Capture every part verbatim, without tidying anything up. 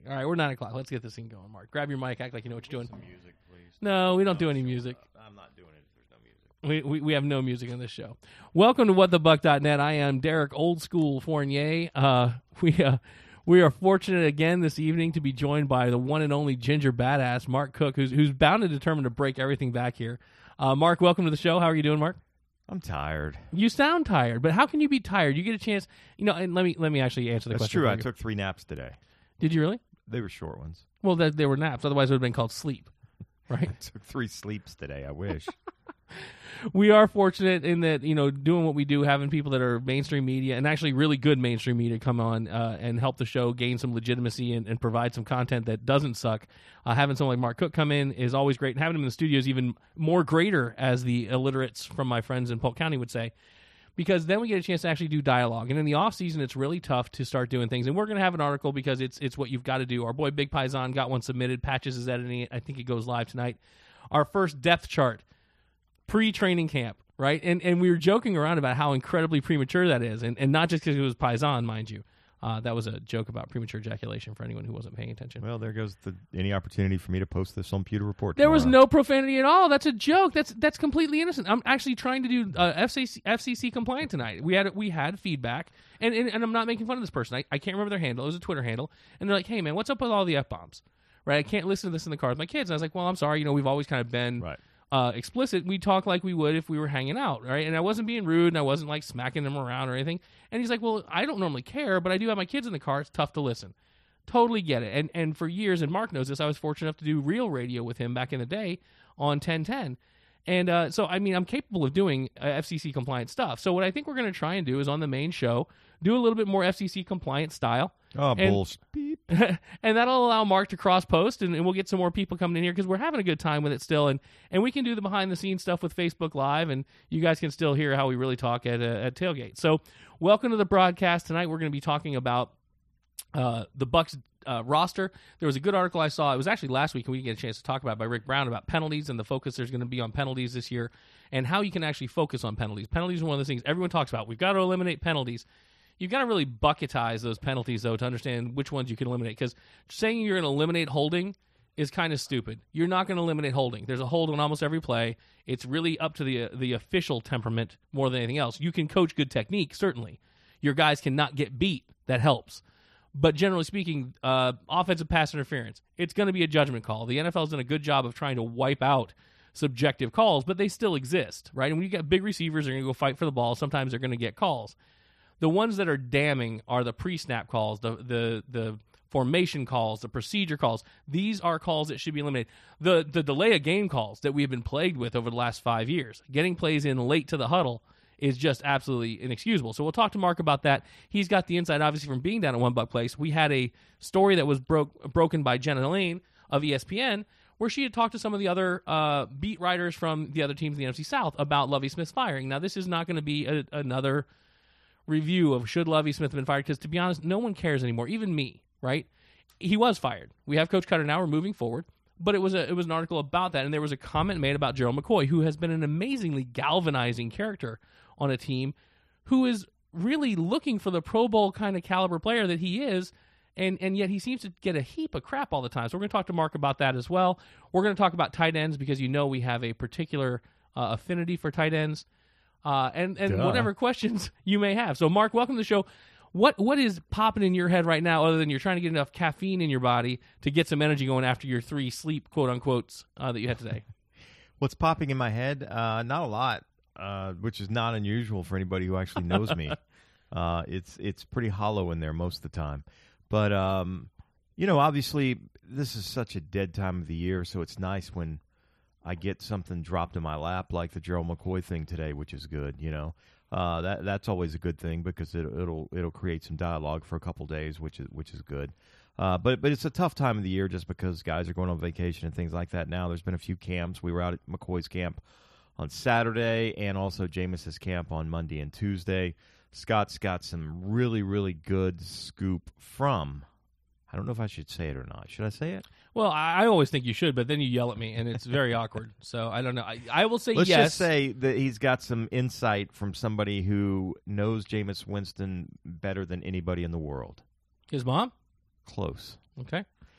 All right, we're nine o'clock. Let's get this thing going, Mark. Grab your mic. Act like you know what you're doing. Some music, please. No, we don't No, do any sure. music. I'm not doing it if there's no music. We, we we have no music on this show. Welcome to what the buck dot net. I am Derek Old School Fournier. Uh, we uh, we are fortunate again this evening to be joined by the one and only ginger badass Mark Cook, who's who's bound and determined to break everything back here. Uh, Mark, welcome to the show. How are you doing, Mark? I'm tired. You sound tired, but how can you be tired? You get a chance, you know. And let me let me actually answer the That's question. true. for I you. took three naps today. Did you really? They were short ones. Well, that they were naps. Otherwise, it would have been called sleep, right? I took three sleeps today. I wish. We are fortunate in that, you know, doing what we do, having people that are mainstream media and actually really good mainstream media come on uh, and help the show gain some legitimacy and, and provide some content that doesn't suck. Uh, having someone like Mark Cook come in is always great, and having him in the studio is even more greater, as the illiterates from my friends in Polk County would say, because then we get a chance to actually do dialogue. And in the off season, it's really tough to start doing things. And we're going to have an article because it's it's what you've got to do. Our boy Big Paisan got one submitted. Patches is editing it. I think it goes live tonight. Our first depth chart. Pre-training camp, right? And and we were joking around about how incredibly premature that is, and, and not just because it was Paisan, mind you. Uh, that was a joke about premature ejaculation for anyone who wasn't paying attention. Well, there goes the, any opportunity for me to post this on Pewter Report There was tomorrow. no profanity at all. That's a joke. That's that's completely innocent. I'm actually trying to do uh, F C C, F C C compliant tonight. We had we had feedback, and, and, and I'm not making fun of this person. I, I can't remember their handle. It was a Twitter handle, and they're like, "Hey man, what's up with all the F-bombs?" Right? I can't listen to this in the car with my kids. And I was like, "Well, I'm sorry. You know, we've always kind of been." Right. Uh, explicit, we talk like we would if we were hanging out, right? And I wasn't being rude, and I wasn't like smacking them around or anything. And he's like, "Well, I don't normally care, but I do have my kids in the car. It's tough to listen." Totally get it. And and for years, and Mark knows this, I was fortunate enough to do real radio with him back in the day on ten ten. And uh, so, I mean, I'm capable of doing uh, F C C compliant stuff. So what I think we're going to try and do is on the main show, do a little bit more F C C compliant style. Oh, And- bullshit. Beep. And that'll allow Mark to cross post, and, and we'll get some more people coming in here because we're having a good time with it still. And, and we can do the behind the scenes stuff with Facebook Live, and you guys can still hear how we really talk at, uh, at Tailgate. So, welcome to the broadcast. Tonight, we're going to be talking about uh, the Bucks uh, roster. There was a good article I saw. It was actually last week, and we didn't get a chance to talk about it, by Rick Brown about penalties and the focus there's going to be on penalties this year and how you can actually focus on penalties. Penalties are one of those things everyone talks about. We've got to eliminate penalties. You've got to really bucketize those penalties, though, to understand which ones you can eliminate. Because saying you're going to eliminate holding is kind of stupid. You're not going to eliminate holding. There's a hold on almost every play. It's really up to the uh, the official temperament more than anything else. You can coach good technique, certainly. Your guys cannot get beat. That helps. But generally speaking, uh, offensive pass interference, it's going to be a judgment call. The N F L has done a good job of trying to wipe out subjective calls, but they still exist, right? And when you get big receivers, they're going to go fight for the ball. Sometimes they're going to get calls. The ones that are damning are the pre-snap calls, the the the formation calls, the procedure calls. These are calls that should be eliminated. The the delay of game calls that we have been plagued with over the last five years, getting plays in late to the huddle, is just absolutely inexcusable. So we'll talk to Mark about that. He's got the insight, obviously, from being down at One Buck Place. We had a story that was broke broken by Jenna Lane of E S P N, where she had talked to some of the other uh, beat writers from the other teams in the N F C South about Lovie Smith's firing. Now, this is not going to be a, another review of should Lovie Smith have been fired, because to be honest, no one cares anymore, even me, right? He was fired. We have Coach Cutter now. We're moving forward. But it was a it was an article about that, and there was a comment made about Gerald McCoy, who has been an amazingly galvanizing character on a team, who is really looking for the Pro Bowl kind of caliber player that he is, and, and yet he seems to get a heap of crap all the time. So we're going to talk to Mark about that as well. We're going to talk about tight ends, because you know we have a particular uh, affinity for tight ends. Uh, and and Duh. whatever questions you may have. So, Mark, welcome to the show. What What is popping in your head right now, other than you're trying to get enough caffeine in your body to get some energy going after your three sleep, quote-unquotes, uh, that you had today? What's popping in my head? Uh, not a lot, uh, which is not unusual for anybody who actually knows me. Uh, it's it's pretty hollow in there most of the time. But, um, you know, obviously this is such a dead time of the year, so it's nice when I get something dropped in my lap like the Gerald McCoy thing today, which is good, you know. Uh, that that's always a good thing, because it, it'll it'll create some dialogue for a couple days, which is which is good. Uh, but but it's a tough time of the year just because guys are going on vacation and things like that. Now there's been a few camps. We were out at McCoy's camp on Saturday, and also Jameis's camp on Monday and Tuesday. Scott's got some really really good scoop from. I don't know if I should say it or not. Should I say it? Well, I, I always think you should, but then you yell at me, and it's very awkward. So I don't know. I, I will say Let's yes. just say that he's got some insight from somebody who knows Jameis Winston better than anybody in the world. His mom? Close. Okay.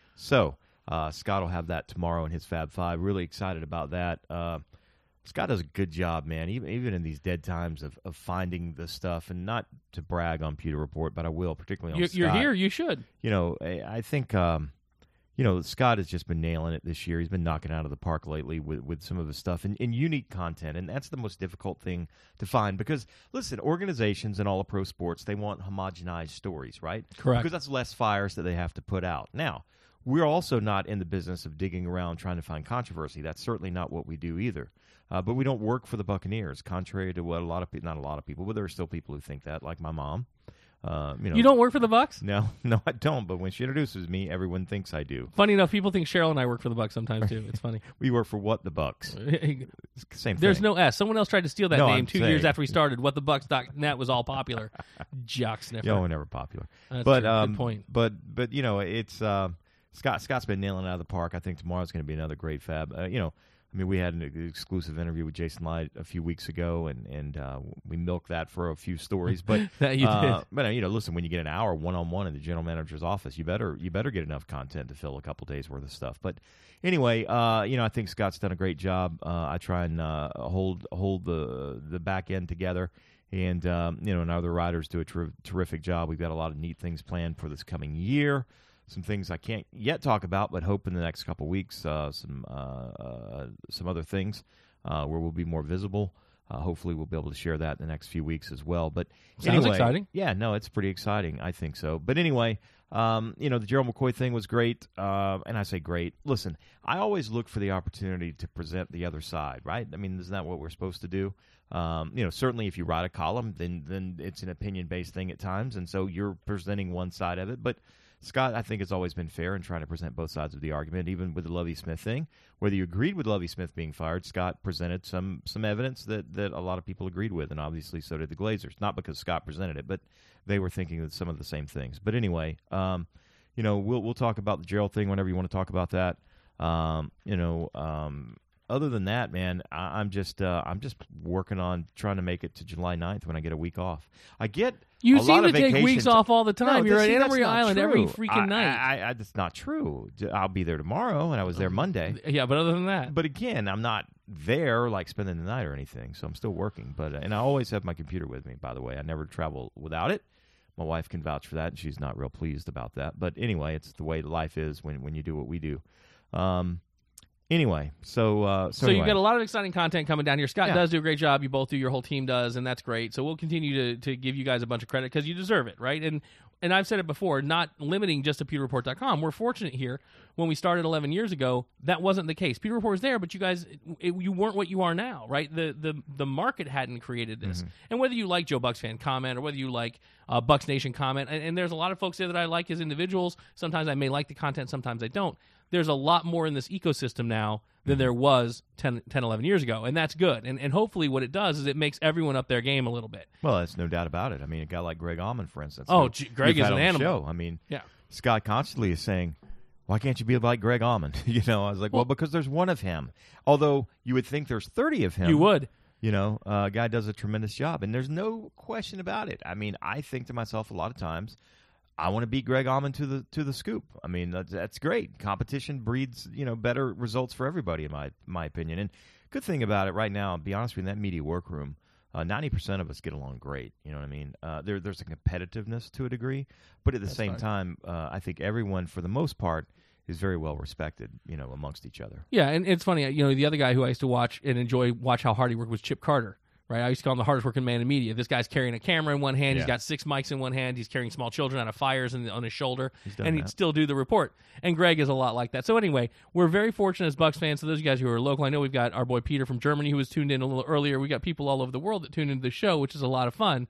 So uh, Scott will have that tomorrow in his Fab Five. Really excited about that. Uh, Scott does a good job, man, even even in these dead times of, of finding the stuff, and not to brag on Pewter Report, but I will, particularly on You're, Scott. you're here, you should. You know, I, I think, um, you know, Scott has just been nailing it this year. He's been knocking out of the park lately with, with some of his stuff and, and unique content, and that's the most difficult thing to find because, listen, organizations in all of pro sports, they want homogenized stories, right? Correct. Because that's less fires that they have to put out. Now, we're also not in the business of digging around trying to find controversy. That's certainly not what we do either. Uh, but we don't work for the Buccaneers, contrary to what a lot of people, not a lot of people, but there are still people who think that, like my mom. Uh, you know, You don't work for the Bucks? No, no, I don't. But when she introduces me, everyone thinks I do. Funny enough, people think Cheryl and I work for the Bucks sometimes too. It's funny. We work for what the Bucks? Same thing. There's no S. Someone else tried to steal that No, name I'm two saying- years after we started. What the Bucks dot net was all popular. Jock sniffer. Yo, we're never popular. That's but true. um, Good point. But but you know, it's uh, Scott. Scott's been nailing it out of the park. I think tomorrow's going to be another great Fab. Uh, you know. I mean, we had an exclusive interview with Jason Light a few weeks ago, and and uh, we milked that for a few stories. But That you uh, did. But uh, you know, listen, when you get an hour one on one in the general manager's office, you better you better get enough content to fill a couple days worth of stuff. But anyway, uh, you know, I think Scott's done a great job. Uh, I try and uh, hold hold the the back end together, and um, you know, and other writers do a ter- terrific job. We've got a lot of neat things planned for this coming year. Some things I can't yet talk about, but hope in the next couple weeks, uh, some uh, uh, some other things uh, where we'll be more visible. Uh, hopefully, we'll be able to share that in the next few weeks as well. But Sounds anyway, exciting. Yeah, no, it's pretty exciting. I think so. But anyway, um, you know, the Gerald McCoy thing was great, uh, and I say great. Listen, I always look for the opportunity to present the other side, right? I mean, isn't that what we're supposed to do? Um, you know, certainly if you write a column, then then it's an opinion-based thing at times, and so you're presenting one side of it, but Scott, I think, has always been fair in trying to present both sides of the argument, even with the Lovie Smith thing. Whether you agreed with Lovie Smith being fired, Scott presented some some evidence that, that a lot of people agreed with, and obviously so did the Glazers. Not because Scott presented it, but they were thinking of some of the same things. But anyway, um, you know, we'll we'll talk about the Gerald thing whenever you want to talk about that. Um, you know, um, other than that, man, I, I'm just uh, I'm just working on trying to make it to July ninth when I get a week off. I get You a seem lot to of take vacation weeks t- off all the time. No, You're see, at Anna that's Maria not Island true. every freaking I, night. I, I, that's not true. I'll be there tomorrow, and I was there Monday. Yeah, but other than that, But again, I'm not there like spending the night or anything, so I'm still working. But uh, and I always have my computer with me. By the way, I never travel without it. My wife can vouch for that, and she's not real pleased about that. But anyway, it's the way life is when when you do what we do. Um, Anyway, so uh, so, so anyway. you've got a lot of exciting content coming down here. Scott Yeah. does do a great job. You both do. Your whole team does, and that's great. So we'll continue to to give you guys a bunch of credit because you deserve it, right? And and I've said it before, not limiting just to Pewter Report dot com. We're fortunate here. When we started eleven years ago, that wasn't the case. Pewter Report was there, but you guys, it, you weren't what you are now, right? The the the market hadn't created this. Mm-hmm. And whether you like Joe Bucks fan comment or whether you like uh, Bucks Nation comment, and, and there's a lot of folks there that I like as individuals. Sometimes I may like the content, sometimes I don't. There's a lot more in this ecosystem now than there was ten, ten, eleven years ago, and that's good. And and hopefully what it does is it makes everyone up their game a little bit. Well, that's no doubt about it. I mean, a guy like Greg Allman, for instance. Oh, who gee, Greg you've is had an on the animal. show. I mean, Yeah. Scott constantly is saying, why can't you be like Greg Allman? you know, I was like, well, Well- because there's one of him. Although you would think there's thirty of him. You would. You know, uh, a guy does a tremendous job, and there's no question about it. I mean, I think to myself a lot of times, I want to beat Greg Allman to the to the scoop. I mean, that's, that's great. Competition breeds, you know, better results for everybody, in my my opinion. And good thing about it right now, I'll be honest with you, in that media workroom, uh, ninety percent of us get along great. You know what I mean? Uh, there, there's a competitiveness to a degree, but at the That's same fine. time, uh, I think everyone, for the most part, is very well respected, you know, amongst each other. Yeah, and it's funny. You know, the other guy who I used to watch and enjoy watch how hard he worked was Chip Carter. Right, I used to call him the hardest working man in media. This guy's carrying a camera in one hand. He's Yeah. got six mics in one hand. He's carrying small children out of fires in, on his shoulder, He's done and he'd that. still do the report. And Greg is a lot like that. So anyway, we're very fortunate as Bucks fans. So those of you guys who are local, I know we've got our boy Peter from Germany who was tuned in a little earlier. We got people all over the world that tune into the show, which is a lot of fun.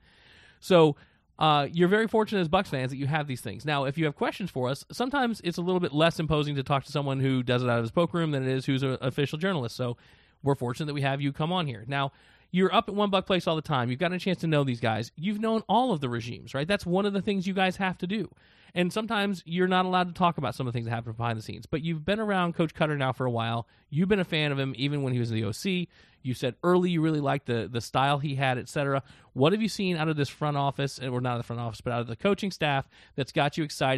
So uh, you're very fortunate as Bucks fans that you have these things. Now, if you have questions for us, sometimes it's a little bit less imposing to talk to someone who does it out of his poke room than it is who's an official journalist. So we're fortunate that we have you come on here. Now, you're up at One Buck Place all the time. You've gotten a chance to know these guys. You've known all of the regimes, right? That's one of the things you guys have to do. And sometimes you're not allowed to talk about some of the things that happen behind the scenes. But you've been around Coach Cutter now for a while. You've been a fan of him even when he was in the O C. You said early you really liked the the style he had, et cetera. What have you seen out of this front office, or not out of the front office, but out of the coaching staff that's got you excited?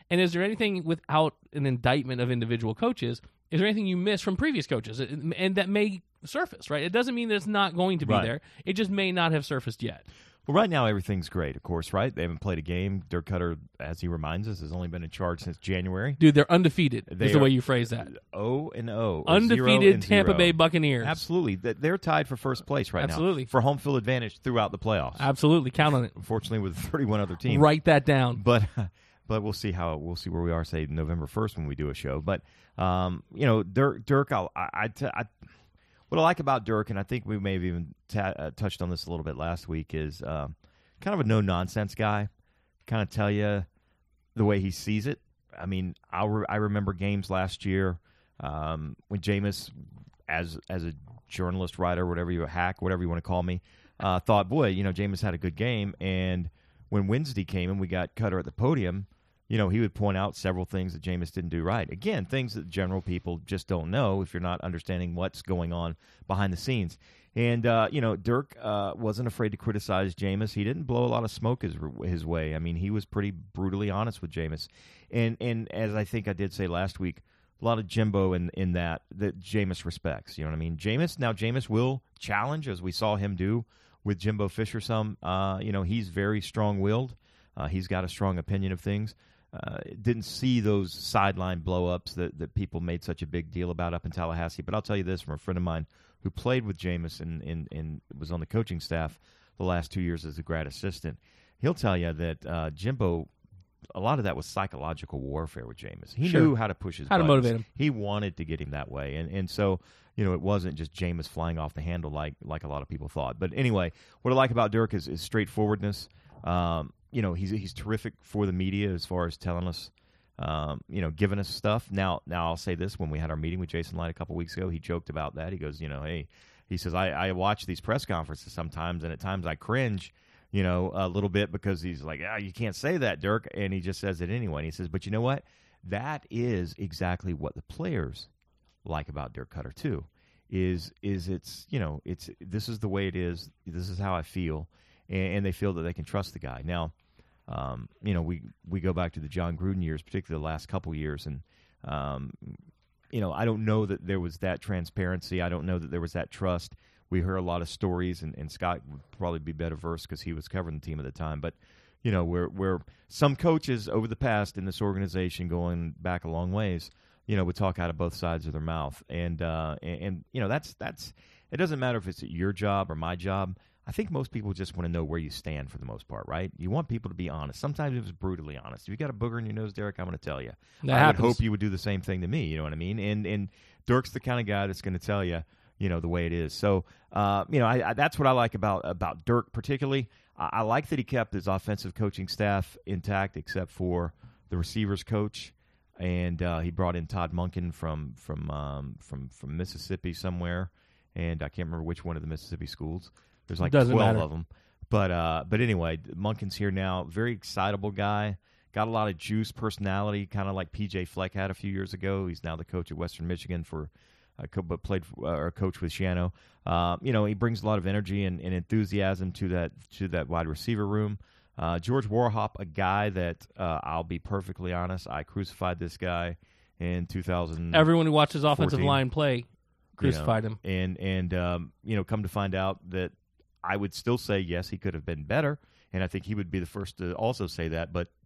And is there anything, without an indictment of individual coaches, is there anything you miss from previous coaches, and that may surface, right? It doesn't mean that it's not going to be Right. there. It just may not have surfaced yet. Well, right now everything's great, of course, right? They haven't played a game. Dirk Cutter, as he reminds us, has only been in charge since January. Dude, they're undefeated, They is the are- way you phrase that. O and O. or zero Undefeated and Tampa zero. Bay Buccaneers. Absolutely. Th- They're tied for first place right Absolutely. now. For home field advantage throughout the playoffs. Absolutely. Count on it. Unfortunately, with thirty-one other teams. Write that down. But but we'll see how we'll see where we are, say November first when we do a show. But um, you know, Dirk, Dirk, I'll, I, I, t- I, what I like about Dirk, and I think we may have even ta- uh, touched on this a little bit last week, is uh, kind of a no nonsense guy. Kind of tell you the way he sees it. I mean, I re- I remember games last year um, when Jameis, as as a journalist, writer, whatever you a hack, whatever you want to call me, uh, thought, boy, you know, Jameis had a good game, and when Wednesday came and we got Cutter at the podium, you know, he would point out several things that Jameis didn't do right. Again, things that general people just don't know if you're not understanding what's going on behind the scenes. And, uh, you know, Dirk uh, wasn't afraid to criticize Jameis. He didn't blow a lot of smoke his, his way. I mean, he was pretty brutally honest with Jameis. And, and as I think I did say last week, a lot of Jimbo in, in that that Jameis respects. You know what I mean? Jameis, now Jameis will challenge, as we saw him do with Jimbo Fisher some. Uh, you know, he's very strong-willed. Uh, he's got a strong opinion of things. Uh, didn't see those sideline blow-ups that, that people made such a big deal about up in Tallahassee. But I'll tell you this from a friend of mine who played with Jameis and, and, and was on the coaching staff the last two years as a grad assistant. He'll tell you that uh, Jimbo, a lot of that was psychological warfare with Jameis. He Sure. knew how to push his How to buttons. motivate him. He wanted to get him that way. And and so, you know, it wasn't just Jameis flying off the handle like like a lot of people thought. But anyway, what I like about Dirk is, is straightforwardness. Um, you know, he's he's terrific for the media as far as telling us, um, you know, giving us stuff. Now, now I'll say this: when we had our meeting with Jason Light a couple weeks ago, he joked about that. He goes, you know, hey, he says, I, I watch these press conferences sometimes, and at times I cringe, you know, a little bit because he's like, ah, you can't say that, Dirk, and he just says it anyway. And he says, but you know what? That is exactly what the players like about Dirk Cutter too. Is is it's you know it's this is the way it is. This is how I feel, and, and they feel that they can trust the guy. Now, um, you know, we we go back to the John Gruden years, particularly the last couple years, and um, you know, I don't know that there was that transparency. I don't know that there was that trust. We heard a lot of stories, and, and Scott would probably be better versed because he was covering the team at the time. But you know, where where some coaches over the past in this organization, going back a long ways, you know, would talk out of both sides of their mouth, and uh, and, and you know, that's that's. It doesn't matter if it's your job or my job. I think most people just want to know where you stand for the most part, right? You want people to be honest. Sometimes it's brutally honest. If you got a booger in your nose, Derek, I'm going to tell you. That I happens. would hope you would do the same thing to me. You know what I mean? And and Dirk's the kind of guy that's going to tell you, you know, the way it is. So, uh, you know, I, I, that's what I like about about Dirk particularly. I, I like that he kept his offensive coaching staff intact, except for the receivers coach, and uh, he brought in Todd Monken from from um, from from Mississippi somewhere, and I can't remember which one of the Mississippi schools. There's like Doesn't twelve matter. of them. But uh, but anyway, Monken's here now. Very excitable guy. Got a lot of juice, personality, kind of like P J Fleck had a few years ago. He's now the coach at Western Michigan for, uh, co- but played for, uh, or coach with Shiano. Uh, you know, he brings a lot of energy and, and enthusiasm to that to that wide receiver room. Uh, George Warhop, a guy that uh, I'll be perfectly honest, I crucified this guy in two thousand. Everyone who watches offensive fourteen. line play You know, crucified him. And and um, you know, come to find out that I would still say yes, he could have been better, and I think he would be the first to also say that. But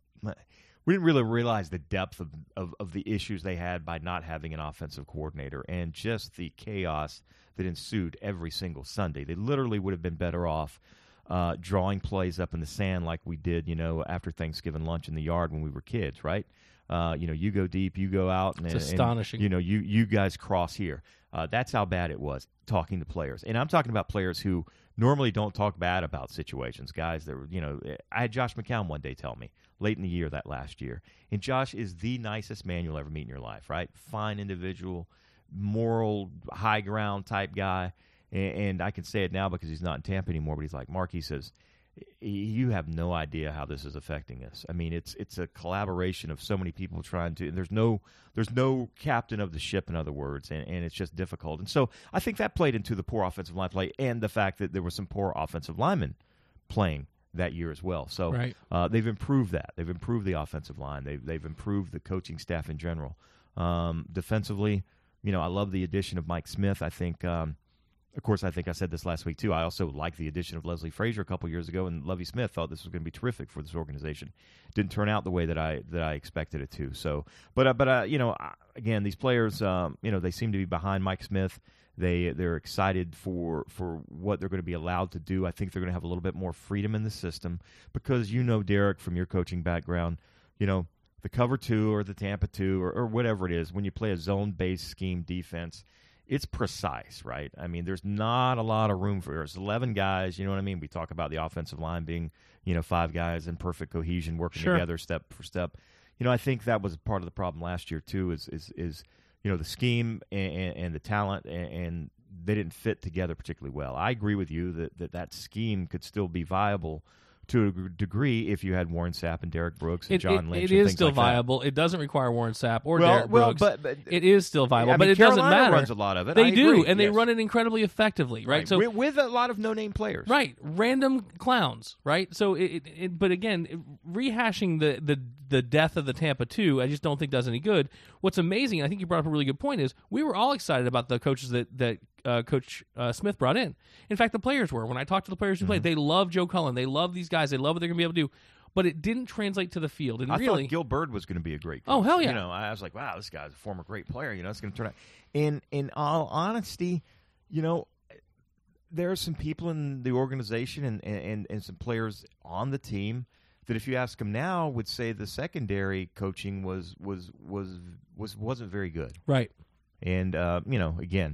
we didn't really realize the depth of, of, of the issues they had by not having an offensive coordinator and just the chaos that ensued every single Sunday. They literally would have been better off uh, drawing plays up in the sand like we did, you know, after Thanksgiving lunch in the yard when we were kids, right? Uh, you know, you go deep, you go out, and, It's and astonishing. you know, you you guys cross here. Uh, that's how bad it was talking to players, and I'm talking about players who normally don't talk bad about situations. Guys that were, you know, I had Josh McCown one day tell me late in the year that last year, and Josh is the nicest man you'll ever meet in your life, right? Fine individual, moral, high ground type guy, and, and I can say it now because he's not in Tampa anymore. But he's like, Mark, he says, you have no idea how this is affecting us. I mean, it's it's a collaboration of so many people trying to, and there's no there's no captain of the ship, in other words, and, and it's just difficult. And so I think that played into the poor offensive line play and the fact that there were some poor offensive linemen playing that year as well. So Right. uh, they've improved that. They've improved the offensive line. They've they've improved the coaching staff in general. Um, defensively, you know, I love the addition of Mike Smith. I think, um, of course, I think I said this last week too. I also like the addition of Leslie Frazier a couple years ago, and Lovie Smith thought this was going to be terrific for this organization. Didn't turn out the way that I that I expected it to. So, but uh, but uh, you know, again, these players, um, you know, they seem to be behind Mike Smith. They they're excited for for what they're going to be allowed to do. I think they're going to have a little bit more freedom in the system because you know, Derek, from your coaching background, you know, the cover two or the Tampa two or, or whatever it is, when you play a zone-based scheme defense, it's precise, right? I mean, there's not a lot of room for there's eleven guys. You know what I mean? We talk about the offensive line being, you know, five guys in perfect cohesion, working Sure. together step for step. You know, I think that was part of the problem last year too. Is is is you know, the scheme and, and, and the talent, and, and they didn't fit together particularly well. I agree with you that, that that scheme could still be viable to a degree if you had Warren Sapp and Derek Brooks and It, John it, Lynch. it and is things still like that. viable. It doesn't require Warren Sapp or Well, Derek well, Brooks. but, but it is still viable, I but mean, it doesn't Carolina matter. runs a lot of it. They I do, agree, and they yes. run it incredibly effectively, right? Right. So with, with a lot of no-name players. Right, random clowns, right? So, it, it, it, but again, it- rehashing the, the the death of the Tampa two, I just don't think does any good. What's amazing, I think you brought up a really good point, is we were all excited about the coaches that that uh, Coach uh, Smith brought in. In fact, the players were. When I talked to the players who Mm-hmm. played, they love Joe Cullen, they love these guys, they love what they're going to be able to do. But it didn't translate to the field, and I really, thought Gil Bird was going to be a great coach. Oh, hell yeah. You know, I was like, wow, this guy's a former great player. You know, it's going to turn out. In in all honesty, you know, there are some people in the organization and, and, and some players on the team that, if you ask them now, would say the secondary coaching was was was was wasn't very good. right? And uh, you know, again,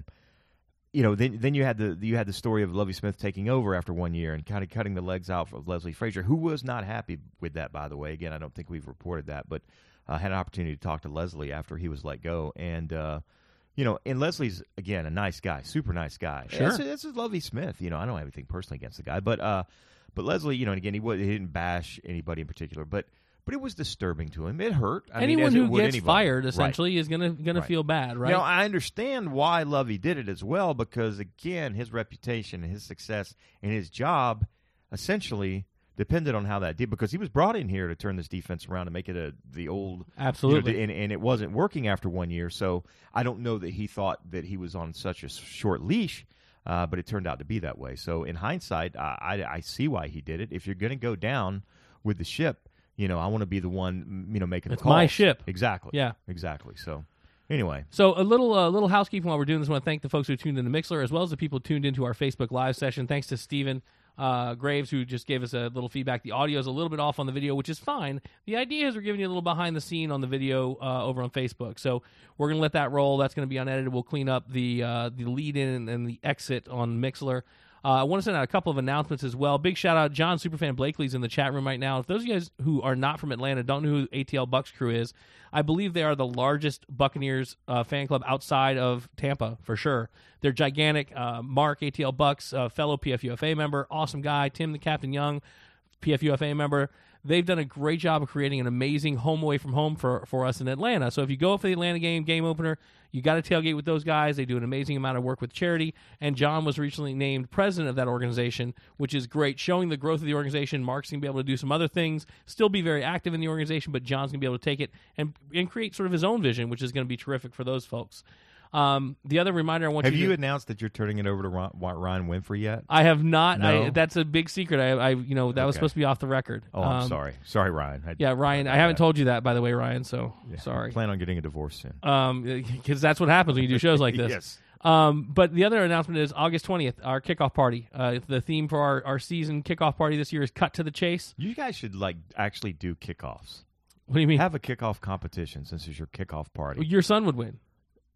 you know, then then you had the you had the story of Lovie Smith taking over after one year and kind of cutting the legs out of Leslie Frazier, who was not happy with that, by the way. Again, I don't think we've reported that, but I uh, had an opportunity to talk to Leslie after he was let go, and uh, you know, and Leslie's again a nice guy, super nice guy. Sure. this, this is Lovie Smith. You know, I don't have anything personally against the guy, but uh, but Leslie, you know, and again, he was, he didn't bash anybody in particular, but. But it was disturbing to him. It hurt. I Anyone mean, as it who would gets anybody. fired Right. essentially is gonna gonna Right. feel bad, right? Now, I understand why Lovey did it as well, because, again, his reputation and his success and his job essentially depended on how that did, because he was brought in here to turn this defense around and make it a the old Absolutely. you know, and, and it wasn't working after one year. So I don't know that he thought that he was on such a short leash, uh, but it turned out to be that way. So in hindsight, I, I, I see why he did it. If you're going to go down with the ship, you know, I want to be the one, you know, making It's the calls. my ship. Exactly. Yeah. Exactly. So anyway. So a little uh, little housekeeping while we're doing this. I want to thank the folks who tuned in to Mixler, as well as the people who tuned into our Facebook Live session. Thanks to Stephen uh, Graves, who just gave us a little feedback. The audio is a little bit off on the video, which is fine. The idea is we're giving you a little behind the scene on the video uh, over on Facebook. So we're going to let that roll. That's going to be unedited. We'll clean up the uh, the lead in and the exit on Mixler. Uh, I want to send out a couple of announcements as well. Big shout out, John Superfan Blakely's in the chat room right now. If those of you guys who are not from Atlanta don't know who A T L Bucks Crew is, I believe they are the largest Buccaneers uh, fan club outside of Tampa, for sure. They're gigantic. Uh, Mark, A T L Bucks, uh, fellow P F U F A member, awesome guy. Tim, the Captain Young, P F U F A member. They've done a great job of creating an amazing home away from home for, for us in Atlanta. So if you go for the Atlanta game, game opener, you got to tailgate with those guys. They do an amazing amount of work with charity. And John was recently named president of that organization, which is great, showing the growth of the organization. Mark's going to be able to do some other things, still be very active in the organization, but John's going to be able to take it and, and create sort of his own vision, which is going to be terrific for those folks. Um, the other reminder I want Have you you to... announced that you're turning it over to Ron, Ryan Winfrey yet? I have not. No? I, that's a big secret. I, I you know, that was Okay. supposed to be off the record. Oh, I'm Um, sorry. Sorry, Ryan. I, Yeah, Ryan. I haven't told you that, by the way, Ryan. So yeah, sorry. I plan on getting a divorce soon. Um, because that's what happens when you do shows like this. Yes. Um, but the other announcement is August twentieth, our kickoff party. Uh, the theme for our, our season kickoff party this year is Cut to the Chase. You guys should like actually do kickoffs. What do you mean? Have a kickoff competition since it's your kickoff party. Your son would win.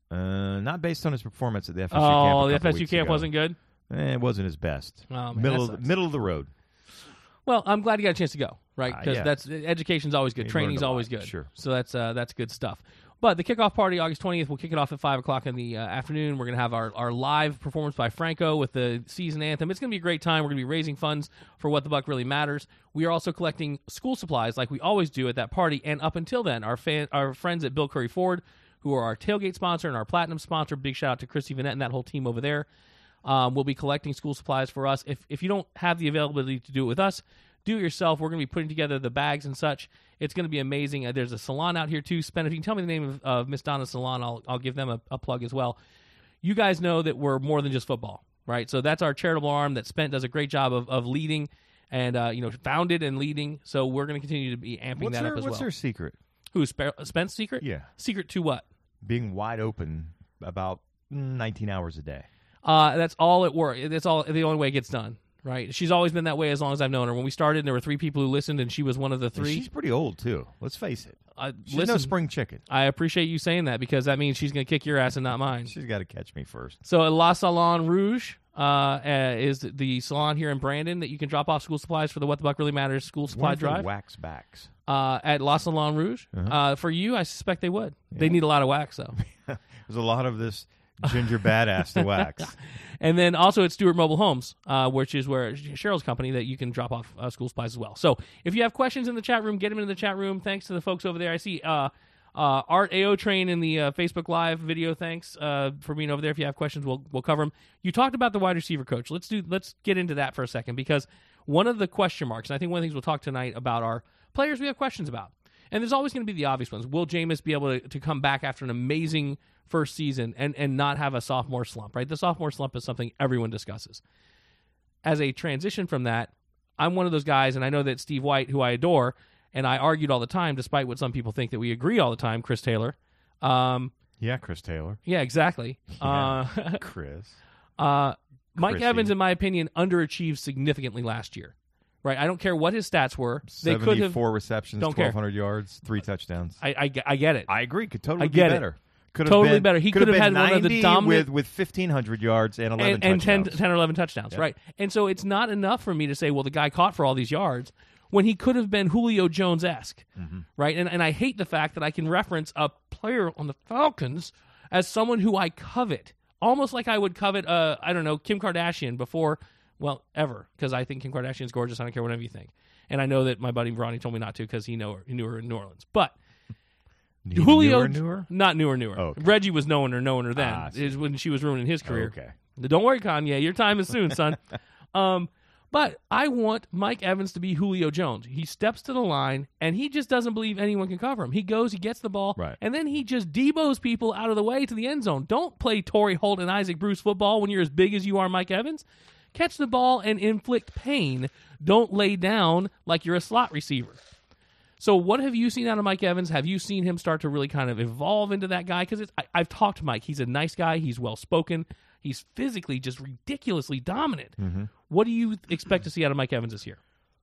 Uh, not based on his performance at the F S U camp. Oh, a the F couple S U weeks camp ago. wasn't good. Eh, it wasn't his best. Oh, man, middle that of, sucks. middle of the road. Well, I'm glad you got a chance to go, right? Uh, Because yeah. that's education's always good, He training's learned a lot, always good. sure. So that's uh, that's good stuff. But the kickoff party, August twentieth, we'll kick it off at five o'clock in the uh, afternoon. We're going to have our, our live performance by Franco with the season anthem. It's going to be a great time. We're going to be raising funds for What the Buck Really Matters. We are also collecting school supplies like we always do at that party. And up until then, our fan, our friends at Bill Curry Ford, who are our tailgate sponsor and our platinum sponsor, big shout out to Christy Vanette and that whole team over there, um, will be collecting school supplies for us. If if you don't have the availability to do it with us, do it yourself. We're going to be putting together the bags and such. It's going to be amazing. Uh, there's a salon out here too. Spend if you can tell me the name of, of Miss Donna's salon, I'll I'll give them a, a plug as well. You guys know that we're more than just football, right? So that's our charitable arm that Spent does a great job of of leading and uh, you know founded and leading. So we're going to continue to be amping what's that her, up as what's well. her secret? Who's Spent's secret? Yeah, secret to what? Being wide open about nineteen hours a day. Uh, that's all it works. That's all the only way it gets done. Right? She's always been that way as long as I've known her. When we started, there were three people who listened, and she was one of the three. And she's pretty old too. Let's face it. Uh, She's listen, no spring chicken. I appreciate you saying that because that means she's going to kick your ass and not mine. She's got to catch me first. So La Salon Rouge uh, uh, is the salon here in Brandon that you can drop off school supplies for the What the Buck Really Matters school supply Wonder if they drive. wax backs. Uh, at La Salon Rouge. Uh-huh. Uh, for you, I suspect they would. Yeah. They need a lot of wax, though. There's a lot of this ginger badass to wax. And then also at Stewart Mobile Homes, uh, which is where Cheryl's company that you can drop off uh, school supplies as well. So if you have questions in the chat room, get them in the chat room. Thanks to the folks over there. I see uh, uh, Art A O Train in the uh, Facebook Live video. Thanks uh, for being over there. If you have questions, we'll we'll cover them. You talked about the wide receiver coach. Let's do let's get into that for a second because one of the question marks, and I think one of the things we'll talk tonight about are players we have questions about. And there's always going to be the obvious ones. Will Jameis be able to, to come back after an amazing first season and, and not have a sophomore slump, right? The sophomore slump is something everyone discusses. As a transition from that, I'm one of those guys, and I know that Steve White, who I adore, and I argued all the time, despite what some people think that we agree all the time, Chris Taylor. Um, yeah, Chris Taylor. Yeah, exactly. Yeah, uh, Chris. Uh, Mike Chrissy. Evans, in my opinion, underachieved significantly last year. Right, I don't care what his stats were. They could have seventy-four receptions, don't twelve hundred yards, three touchdowns. I, I, I get it. I agree. Could totally I get be it. better. Could Totally have been, better. He could could have been had one of the ninety dominant- with with fifteen hundred yards and eleven and, and ten, touchdowns. ten or eleven touchdowns, Yep. right? And so it's not enough for me to say, well, the guy caught for all these yards when he could have been Julio Jones-esque, Mhm. right? And and I hate the fact that I can reference a player on the Falcons as someone who I covet, almost like I would covet, uh, I don't know, Kim Kardashian before, well, ever, because I think Kim Kardashian's gorgeous. I don't care whatever you think. And I know that my buddy Ronnie told me not to because he know her, he knew her in New Orleans. But Newer, Julio, newer, newer? not newer, newer. Oh, okay. Reggie was knowing her, knowing her then. Ah, I see. Is when she was ruining his career. Okay. Don't worry, Kanye. Your time is soon, son. um, but I want Mike Evans to be Julio Jones. He steps to the line, and he just doesn't believe anyone can cover him. He goes, he gets the ball, Right. and then he just Debo's people out of the way to the end zone. Don't play Torrey Holt and Isaac Bruce football when you're as big as you are, Mike Evans. Catch the ball and inflict pain. Don't lay down like you're a slot receiver. So what have you seen out of Mike Evans? Have you seen him start to really kind of evolve into that guy? Because I've talked to Mike. He's a nice guy. He's well-spoken. He's physically just ridiculously dominant. Mm-hmm. What do you expect to see out of Mike Evans this year?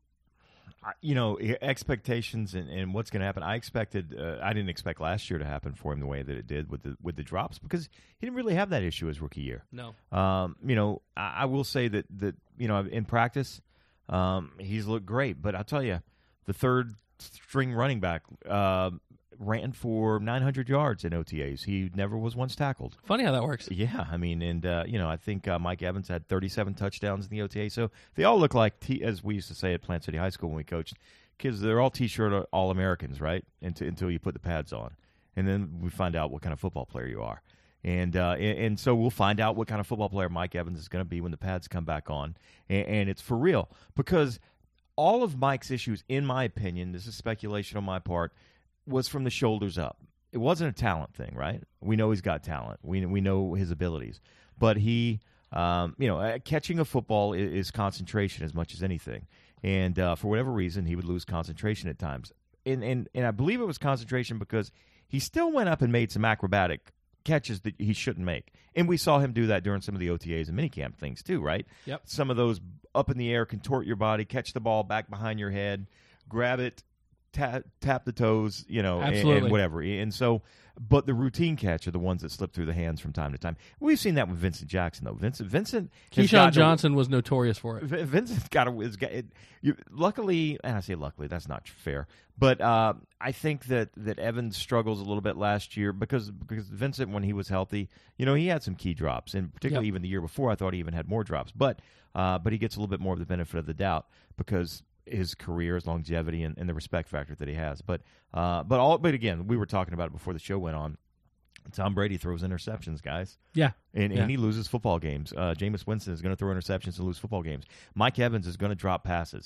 I- You know, expectations and, and what's going to happen. I expected, uh, I didn't expect last year to happen for him the way that it did with the with the drops because he didn't really have that issue his rookie year. No. Um, you know, I, I will say that that you know in practice, um, he's looked great. But I'll tell you, the third string running back uh, ran for nine hundred yards in O T As. He never was once tackled. Funny how that works. Yeah, I mean, and uh, you know, I think uh, Mike Evans had thirty-seven touchdowns in the O T A. So they all look like, T- as we used to say at Plant City High School when we coached, kids. They're all T-shirt All Americans, right? Until, until you put the pads on, and then we find out what kind of football player you are. And uh, and, and so we'll find out what kind of football player Mike Evans is going to be when the pads come back on, and, and it's for real because all of Mike's issues, in my opinion, this is speculation on my part, was from the shoulders up. It wasn't a talent thing, right? We know he's got talent. We we know his abilities, but he, um, you know, uh, catching a football is, is concentration as much as anything. And uh, for whatever reason, he would lose concentration at times. And and and I believe it was concentration because he still went up and made some acrobatic catches that he shouldn't make. And we saw him do that during some of the O T As and minicamp things too, right? Yep. Some of those up in the air, contort your body, catch the ball back behind your head, grab it, tap, tap the toes, you know, and, Absolutely. and whatever. And so, but the routine catch are the ones that slip through the hands from time to time. We've seen that with Vincent Jackson, though. Vincent, Vincent, has Keyshawn gotten a- Johnson was notorious for it. V- Vincent's got a. Is got, it, you, luckily, and I say luckily, that's not fair. But uh, I think that, that Evans struggles a little bit last year because because Vincent, when he was healthy, you know, he had some key drops, and particularly Yep. even the year before, I thought he even had more drops. But uh, but he gets a little bit more of the benefit of the doubt because his career, his longevity, and, and the respect factor that he has. But uh, but all but again, we were talking about it before the show went on. Tom Brady throws interceptions, guys. Yeah. And, Yeah. and he loses football games. Uh, Jameis Winston is going to throw interceptions and lose football games. Mike Evans is going to drop passes.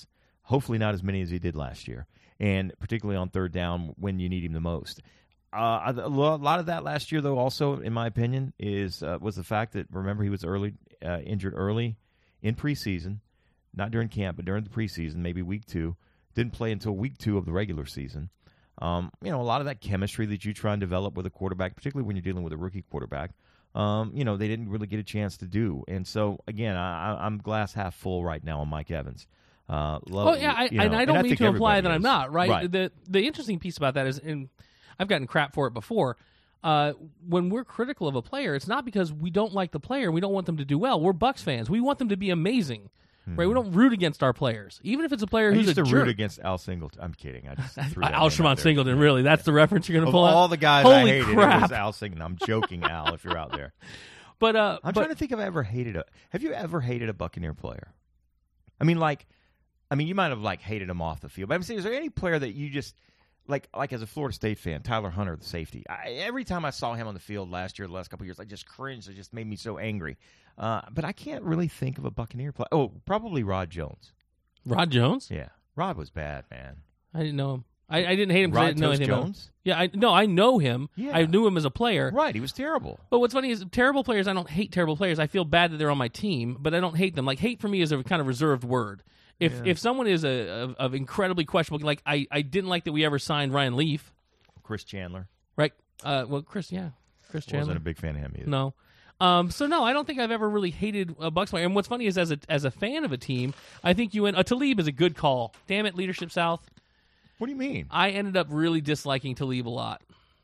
Hopefully not as many as he did last year, and particularly on third down when you need him the most. Uh, a lot of that last year, though, also, in my opinion, is uh, was the fact that, remember, he was early uh, injured early in preseason, not during camp, but during the preseason, maybe week two. Didn't play until week two of the regular season. Um, you know, a lot of that chemistry that you try and develop with a quarterback, particularly when you're dealing with a rookie quarterback, um, you know, they didn't really get a chance to do. And so, again, I, I'm glass half full right now on Mike Evans. Uh, love, oh, yeah, I, you know, and I don't and I mean think to imply that everybody I'm is. not, right? Right. The the interesting piece about that is, and I've gotten crap for it before, uh, when we're critical of a player, it's not because we don't like the player and we don't want them to do well. We're Bucs fans. We want them to be amazing, right? We don't root against our players, even if it's a player I who's used a to jerk. root against Al Singleton. I'm kidding. I just threw that Al name out Shimon there. Singleton, really? That's the reference you're going to Of pull out? all the guys I Holy hated, crap. it was Al Singleton. I'm joking, Al, if you're out there. But uh, I'm but, trying to think if I ever hated a. Have you ever hated a Buccaneer player? I mean, like, I mean, you might have like hated him off the field. But I'm saying, is there any player that you just like, like as a Florida State fan, Tyler Hunter, the safety? I, every time I saw him on the field last year, the last couple of years, I just cringed. It just made me so angry. Uh, but I can't really think of a Buccaneer player. Oh, probably Rod Jones. Rod Jones? Yeah, Rod was bad, man. I didn't know him. I, I didn't hate him because I Rod didn't know Toast anything about him. Jones. Yeah, I no, I know him. Yeah. I knew him as a player. Right, he was terrible. But what's funny is terrible players, I don't hate terrible players. I feel bad that they're on my team, but I don't hate them. Like, hate for me is a kind of reserved word. If Yeah. if someone is a of, of incredibly questionable, like I, I didn't like that we ever signed Ryan Leaf, Chris Chandler. right? Uh, well, Chris, yeah, Chris Chandler. Wasn't a big fan of him either. No. Um, so no, I don't think I've ever really hated a Bucs player. And what's funny is, as a as a fan of a team, I think you and uh, Talib is a good call. Damn it, Leadership South. What do you mean? I ended up really disliking Talib a lot.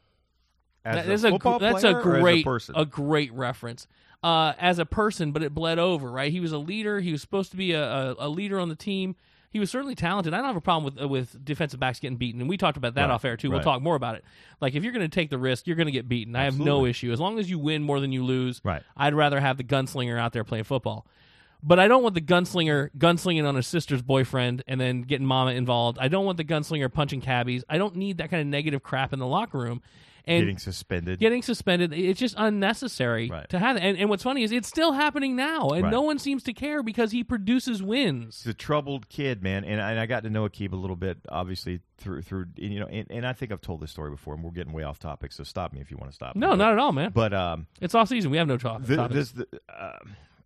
As That a is a football that's player a or great as a person? a great reference. Uh, as a person, but it bled over. Right, he was a leader. He was supposed to be a, a, a leader on the team. He was certainly talented. I don't have a problem with uh, with defensive backs getting beaten, and we talked about that Right, off air too. We'll right. talk more about it. Like, if you're going to take the risk, you're going to get beaten. I have no Absolutely. issue as long as you win more than you lose. Right. I'd rather have the gunslinger out there playing football. But I don't want the gunslinger gunslinging on his sister's boyfriend and then getting mama involved. I don't want the gunslinger punching cabbies. I don't need that kind of negative crap in the locker room. And Getting suspended. getting suspended, it's just unnecessary Right. to have that. And, and what's funny is it's still happening now, and Right. no one seems to care because he produces wins. He's a troubled kid, man, and I, and I got to know Akib a little bit, obviously through through you know, and, and I think I've told this story before, and we're getting way off topic, so stop me if you want to stop. No, me. not at all, man. But um, It's off season. We have no talk. the, topics. this the, uh,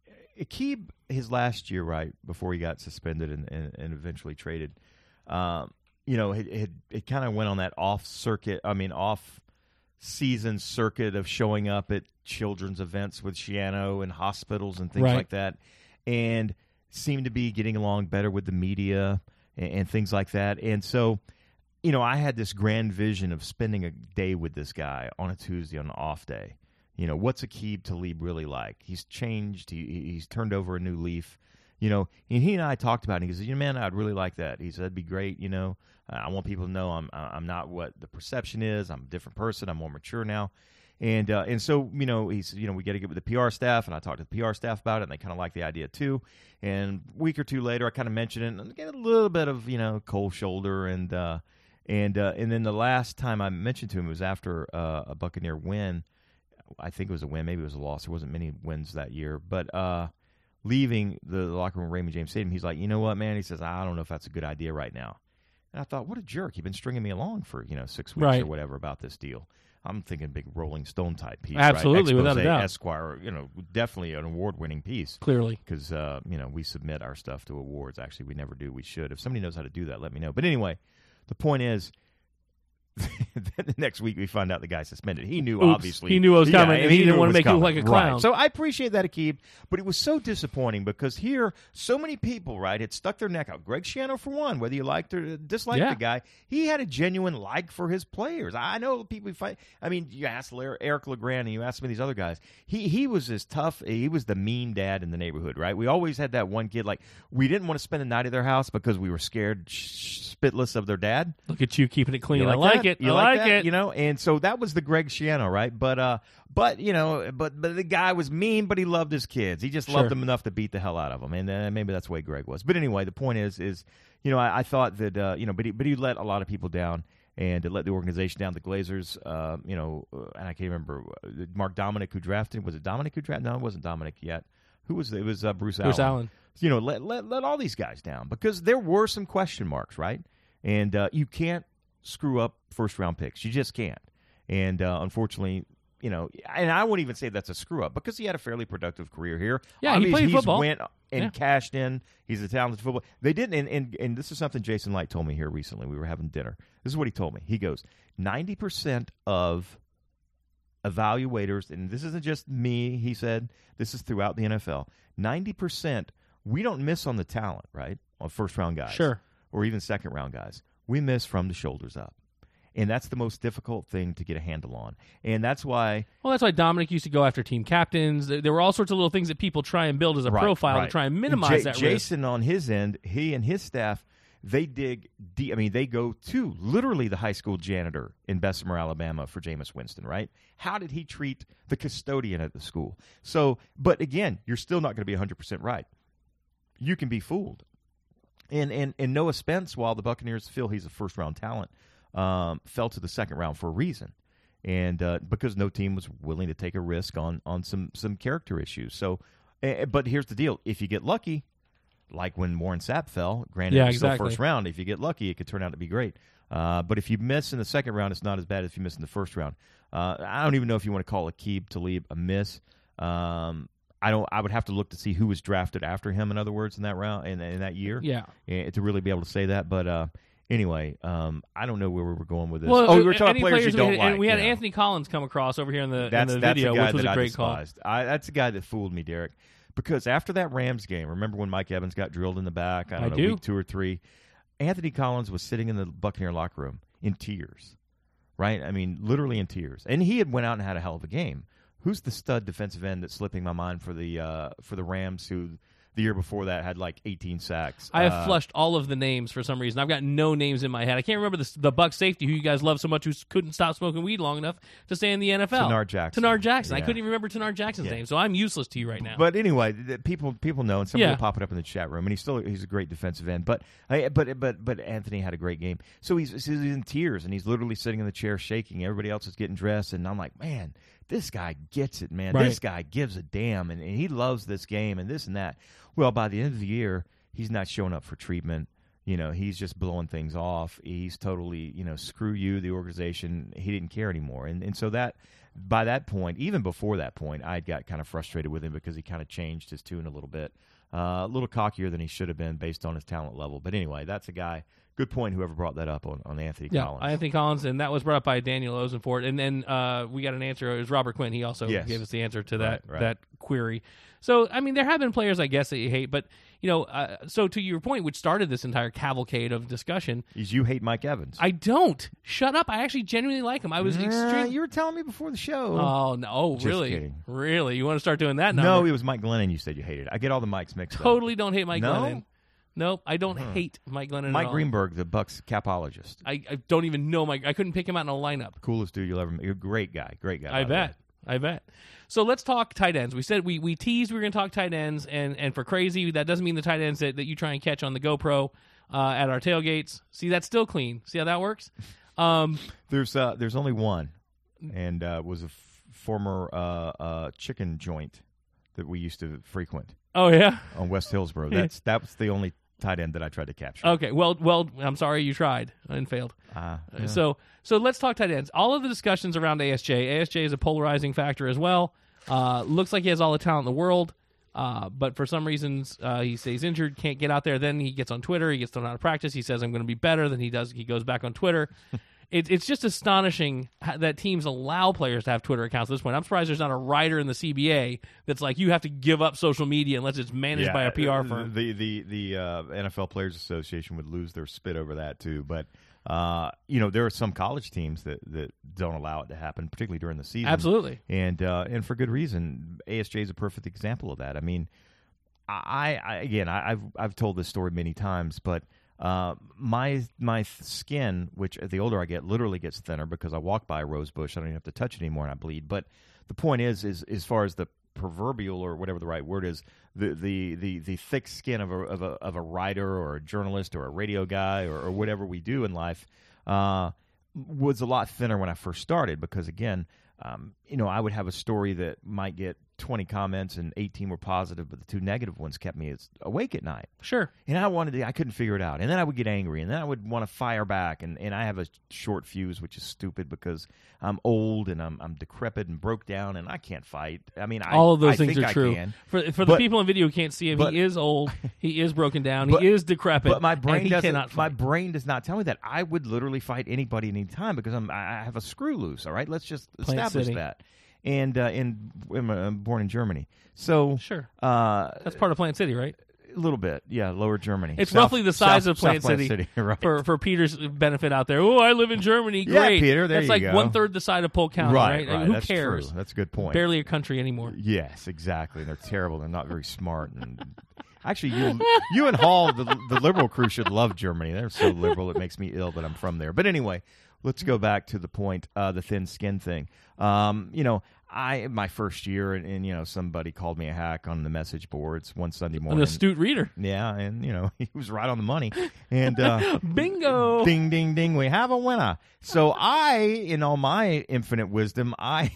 Akib, his last year, right before he got suspended and, and, and eventually traded, um, you know, it it, it kind of went on that off circuit. I mean, off season circuit of showing up at children's events with Shiano and hospitals and things Right. like that, and seemed to be getting along better with the media and, and things like that. And so, you know, I had this grand vision of spending a day with this guy on a Tuesday on an off day. You know, what's Akib Talib really like? He's changed. He, he's turned over a new leaf. You know, and he and I talked about it. He said, you know, man, I'd really like that. He said, that'd be great. You know, I want people to know I'm I'm not what the perception is. I'm a different person. I'm more mature now. And uh, and so, you know, he said, you know, we got to get with the P R staff. And I talked to the P R staff about it, and they kind of like the idea too. And a week or two later, I kind of mentioned it, and I get a little bit of, you know, cold shoulder. And uh, and uh, and then the last time I mentioned to him was after uh, a Buccaneer win. I think it was a win. Maybe it was a loss. There wasn't many wins that year. But uh, leaving the locker room at Raymond James Stadium, he's like, you know what, man? He says, I don't know if that's a good idea right now. And I thought, what a jerk. He's been stringing me along for, you know, six weeks Right. or whatever about this deal. I'm thinking big Rolling Stone type piece. Absolutely, right? without a Expose, doubt. Esquire, you know, definitely an award-winning piece. Clearly. Because, uh, you know, we submit our stuff to awards. Actually, we never do. We should. If somebody knows how to do that, let me know. But anyway, the point is, then the next week we find out the guy suspended. He knew, Oops. obviously. He knew it was Yeah, coming, and he didn't knew it want to was make you look coming. like a clown. Right. So I appreciate that, Akib, but it was so disappointing because here, so many people, right, had stuck their neck out. Greg Schiano, for one, whether you liked or disliked Yeah. the guy, he had a genuine like for his players. I know people fight. I mean, you asked Eric LeGrand and you asked some of these other guys. He he was as tough. He was the mean dad in the neighborhood, right? We always had that one kid, like, we didn't want to spend the night at their house because we were scared sh- spitless of their dad. Look at you keeping it clean. You I like that? it. You I like, that? it. You know, and so that was the Greg Schiano, right? But uh, but you know, but but the guy was mean, but he loved his kids. He just Sure. loved them enough to beat the hell out of them, and uh, maybe that's the way Greg was. But anyway, the point is, is you know, I, I thought that uh, you know, but he but he let a lot of people down. And to let the organization down, the Glazers, uh, you know, uh, and I can't remember uh, Mark Dominic who drafted. Was it Dominic who drafted? No, it wasn't Dominic yet. who was it? It was uh, Bruce, Bruce Allen. Allen. You know, let, let let all these guys down because there were some question marks, right? And uh, you can't screw up first round picks. You just can't. And uh, unfortunately, you know, and I wouldn't even say that's a screw up because he had a fairly productive career here. Yeah, Obviously, he played he's football. Went and Yeah. cashed in. He's a talented football. They didn't, and, and and this is something Jason Light told me here recently. We were having dinner. This is what he told me. He goes, ninety percent of evaluators, and this isn't just me, he said, this is throughout the N F L, ninety percent, we don't miss on the talent, right, on first-round guys. Sure. Or even second-round guys. We miss from the shoulders up. And that's the most difficult thing to get a handle on. And that's why... Well, that's why Dominic used to go after team captains. There there were all sorts of little things that people try and build as a right, profile right. to try and minimize J- that risk. Jason, on his end, he and his staff, they dig deep. I mean, they go to literally the high school janitor in Bessemer, Alabama for Jameis Winston, right? How did he treat the custodian at the school? So, but again, you're still not going to be one hundred percent right. You can be fooled. And, and, and Noah Spence, while the Buccaneers feel he's a first-round talent, um, fell to the second round for a reason. And uh, because no team was willing to take a risk on, on some, some character issues. So, uh, but here's the deal. If you get lucky, like when Warren Sapp fell, granted, Yeah, it was exactly. still first round. If you get lucky, it could turn out to be great. Uh, but if you miss in the second round, it's not as bad as if you miss in the first round. Uh, I don't even know if you want to call Aqib Talib a miss. Um, I don't. I would have to look to see who was drafted after him. In other words, in that round, in, in that year, Yeah. eh, to really be able to say that. But uh, anyway, um, I don't know where we were going with this. Well, oh, we were talking any about players you we don't had, like. And we had yeah. Anthony Collins come across over here in the, in That's the that's video, a guy which was that a I great call. despised. I, that's a guy that fooled me, Derek. Because after that Rams game, remember when Mike Evans got drilled in the back? I don't I know, do. week two or three. Anthony Collins was sitting in the Buccaneer locker room in tears, right? I mean, literally in tears. And he had went out and had a hell of a game. Who's the stud defensive end that's slipping my mind for the uh, for the Rams who the year before that had like eighteen sacks? I have uh, flushed all of the names for some reason. I've got no names in my head. I can't remember the, the Buck safety who you guys love so much who couldn't stop smoking weed long enough to stay in the N F L. Tanar Jackson. Tanar Jackson. I Yeah. couldn't even remember Tanar Jackson's Yeah. name, so I'm useless to you right now. But anyway, th- people people know, and somebody Yeah. will pop it up in the chat room, and he's still he's a great defensive end. But I- but but but Anthony had a great game, so he's, he's in tears, and he's literally sitting in the chair shaking. Everybody else is getting dressed, and I'm like, man, this guy gets it, man. Right. This guy gives a damn, and, and he loves this game, and this and that. Well, by the end of the year, he's not showing up for treatment. You know, he's just blowing things off. He's totally, you know, screw you, the organization. He didn't care anymore. And and so that, by that point, even before that point, I got kind of frustrated with him because he kind of changed his tune a little bit. Uh, a little cockier than he should have been based on his talent level. But anyway, that's a guy. Good point, whoever brought that up on, on Anthony yeah, Collins. Anthony Collins, and that was brought up by Daniel Ozenfort. And then uh, we got an answer. It was Robert Quinn. He also Yes. gave us the answer to that Right, right. that query. So, I mean, there have been players, I guess, that you hate. But, you know, uh, so to your point, which started this entire cavalcade of discussion, Is you hate Mike Evans. I don't. Shut up. I actually genuinely like him. I was Uh, extremely... You were telling me before the show. Oh, no. Oh, Just really? kidding. Really? You want to start doing that now? no, it was Mike Glennon you said you hated. I get all the Mikes mixed up. Totally don't hate Mike No? Glennon. Nope, I don't hate Mike Glennon Mike at all. Greenberg, the Bucks capologist. I, I don't even know Mike. I couldn't pick him out in a lineup. Coolest dude you'll ever meet. You're a great guy. Great guy. I by the way. bet. I bet. So let's talk tight ends. We said we, we teased we were going to talk tight ends, and, and for crazy, that doesn't mean the tight ends that, that you try and catch on the GoPro uh, at our tailgates. See, that's still clean. See how that works? Um, There's uh, there's only one, and uh, was a f- former uh, uh, chicken joint that we used to frequent oh, yeah? on West Hillsboro. That's that was the only tight end that I tried to capture. Okay, well, well, I'm sorry you tried and failed. Uh, yeah. So so let's talk tight ends. All of the discussions around A S J. A S J is a polarizing factor as well. Uh, looks like he has all the talent in the world, uh, but for some reasons uh, he stays injured, can't get out there. Then he gets on Twitter. He gets thrown out of practice. He says, I'm going to be better. Then he does. He goes back on Twitter. it, it's just astonishing how- that teams allow players to have Twitter accounts at this point. I'm surprised there's not a writer in the C B A that's like, you have to give up social media unless it's managed Yeah, by a P R uh, firm. The the the uh, N F L Players Association would lose their spit over that too. But uh, you know, there are some college teams that, that don't allow it to happen, particularly during the season. Absolutely. and uh, and for good reason. A S J is a perfect example of that. I mean, I, I again, I, I've I've told this story many times, but uh, my my skin, which the older I get, literally gets thinner because I walk by a rose bush. I don't even have to touch it anymore, and I bleed. But the point is, is as far as the proverbial or whatever the right word is, the the the, the thick skin of a, of a of a writer or a journalist or a radio guy or, or whatever we do in life uh, was a lot thinner when I first started because again, um, you know, I would have a story that might get twenty comments and eighteen were positive, but the two negative ones kept me as, awake at night. Sure. And I wanted to, I couldn't figure it out. And then I would get angry, and then I would want to fire back. And, and I have a short fuse, which is stupid because I'm old and I'm I'm decrepit and broke down, and I can't fight. I mean, I, all of those I things think are I true. can. For for But- the people in video who can't see him, but- he is old, he is broken down, But- he is decrepit, But my and brain he doesn't. cannot My fight. brain does not tell me that. I would literally fight anybody anytime because I'm. I have a screw loose. All right, let's just Plant establish City. that. And uh, in I'm, uh, born in Germany, so Sure. uh, That's part of Plant City, right? a little bit, yeah, Lower Germany. It's South- roughly the size South- of Plant South City, right? For for Peter's benefit out there. Oh, I live in Germany. Yeah, Great. Peter, there That's you like go. one third the size of Polk County, right, right? Like, right. who That's cares? True. That's a good point. Barely a country anymore. Yes, exactly. They're terrible. They're not very smart. And actually, you, you and Hall, the, the liberal crew, should love Germany. They're so liberal it makes me ill that I'm from there. But anyway, let's go back to the point, uh, the thin skin thing. Um, you know, I my first year, and, and you know, somebody called me a hack on the message boards one Sunday An morning. astute reader. Yeah, and you know, he was right on the money. And uh, Bingo. ding, ding, ding, we have a winner. So I, in all my infinite wisdom, I,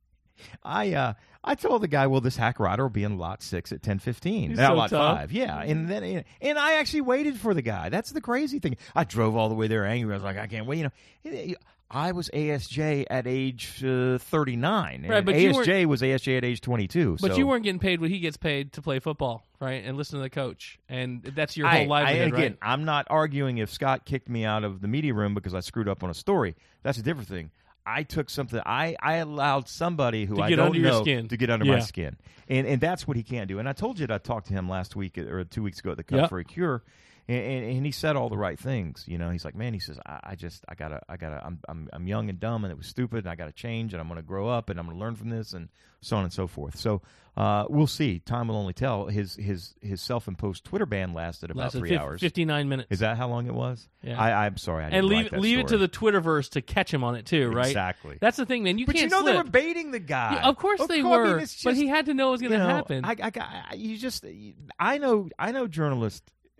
I, uh, I told the guy, well, this hack rider will be in lot six at ten fifteen. He's Not so lot tough. five. Yeah, and then and I actually waited for the guy. That's the crazy thing. I drove all the way there angry. I was like, I can't wait. You know, I was A S J at age uh, thirty-nine. Right, and but you A S J weren't- was A S J at age twenty-two. But so. you weren't getting paid what he gets paid to play football, right? And listen to the coach. And that's your I, whole livelihood, I, again, right? I'm not arguing if Scott kicked me out of the media room because I screwed up on a story. That's a different thing. I took something. I, I allowed somebody who To I get don't under your know skin. to get under Yeah. my skin, and and that's what he can't do. And I told you that I talked to him last week or two weeks ago at the Cup Yep. for a Cure, and, and, and he said all the right things. You know, he's like, man, he says, I, I just, I gotta, I gotta, I'm, I'm, I'm young and dumb, and it was stupid, and I gotta change, and I'm gonna grow up, and I'm gonna learn from this, and so on and so forth. So uh, we'll see. Time will only tell. His his his self-imposed Twitter ban lasted about Lasted three fif- hours. fifty-nine minutes. Is that how long it was? Yeah. I, I'm sorry, I didn't and leave write that leave it to story. the Twitterverse to catch him on it too, right? Exactly. That's the thing, man. You But can't you know slip. they were baiting the guy. Yeah, of course they I were, mean, it's but just, he had to know it was going to you know, happen. I, I, I, you just, I know, I know journalists,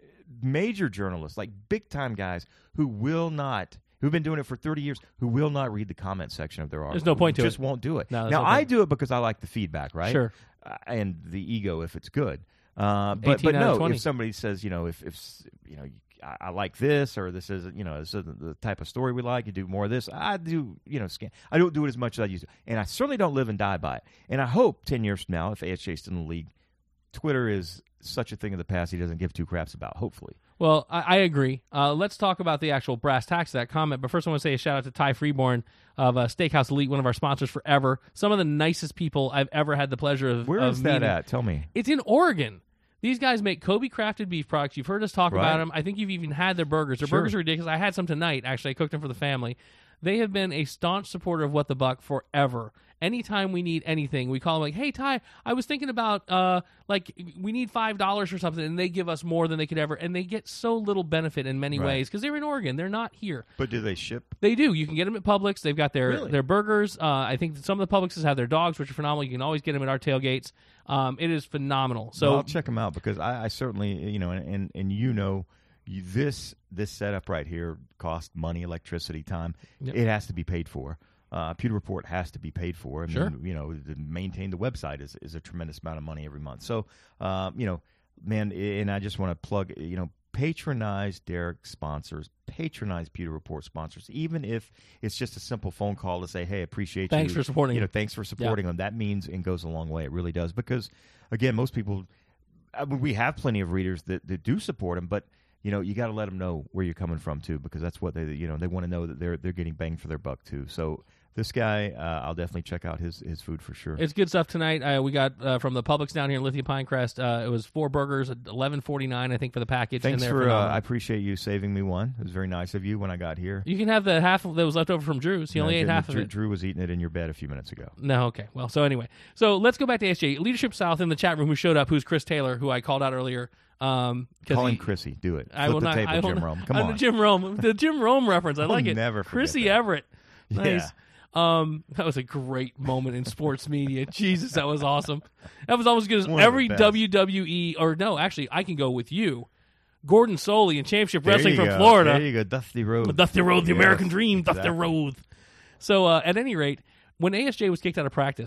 major journalists, like big time guys who will not, who've been doing it for thirty years, who will not read the comment section of their article. There's no point to just it. won't do it. No, there's now no I point. do it because I like the feedback, right? Sure. Uh, and the ego if it's good. Uh, but eighteen but out of no, twenty. if somebody says, you know, if if you know. I, I like this, or this is, you know, this is the type of story we like. You do more of this. I do, you know, scan. I don't do it as much as I used to, and I certainly don't live and die by it. And I hope ten years from now, if A S J's still in the league, Twitter is such a thing of the past he doesn't give two craps about. Hopefully, Well, I, I agree. Uh, let's talk about the actual brass tacks of that comment. But first, I want to say a shout out to Ty Freeborn of uh, Steakhouse Elite, one of our sponsors forever. Some of the nicest people I've ever had the pleasure of. where of is that meeting. at? Tell me. It's in Oregon. These guys make Kobe crafted beef products. You've heard us talk Right. about them. I think you've even had their burgers. Their Sure. burgers are ridiculous. I had some tonight, actually. I cooked them for the family. They have been a staunch supporter of What the Buck forever. Anytime we need anything, we call them like, hey, Ty, I was thinking about, uh, like, we need five dollars or something, and they give us more than they could ever. And they get so little benefit in many Right. ways because they're in Oregon. They're not here. But do they ship? They do. You can get them at Publix. They've got their, Really? their burgers. Uh, I think that some of the Publixes have their dogs, which are phenomenal. You can always get them at our tailgates. Um, it is phenomenal. So Well, I'll check them out because I, I certainly, you know, and and, and you know, you, this this setup right here costs money, electricity, time. Yep. It has to be paid for. Uh, Pewter Report has to be paid for. I Sure. mean, you know, to maintain the website is is a tremendous amount of money every month. So, um, you know, man, and I just want to plug, you know, patronize Derek sponsors, patronize Pewter Report sponsors, even if it's just a simple phone call to say, hey, appreciate Thanks you. for supporting You know, them. thanks for supporting them. That means and goes a long way. It really does. Because, again, most people, I mean, we have plenty of readers that, that do support them, but you know, you got to let them know where you're coming from too, because that's what they, you know, they want to know that they're they're getting bang for their buck too. So this guy, uh, I'll definitely check out his his food for sure. It's good stuff tonight. Uh, we got uh, from the Publix down here in Lithia Pinecrest. Uh, it was four burgers, at eleven forty nine, I think, for the package. Thanks and they're for. Uh, phenomenal. I appreciate you saving me one. It was very nice of you when I got here. You can have the half that was left over from Drew's. He only No, ate Drew, half of Drew, it. Drew was eating it in your bed a few minutes ago. No, okay. Well, so anyway, so let's go back to A S J Leadership South in the chat room. Who showed up? Who's Chris Taylor, who I called out earlier. Um, 'cause Call him he- Chrissy. Do it. I Flip will the not. table, I will Jim not- Rome. Come uh, on. The Jim Rome, the Jim Rome reference. I I'll like it. never forget Chrissy that. Everett. Nice. Yeah. Um, that was a great moment in sports media. Jesus, that was awesome. That was almost as good as One of the every best. W W E. Or no, actually, I can go with you. Gordon Soley in Championship There Wrestling you from go. Florida. There you go. Dusty Road. Dusty Road, the Yes, American Dream, Dusty exactly. Road. So, uh, at any rate, when A S J was kicked out of practice,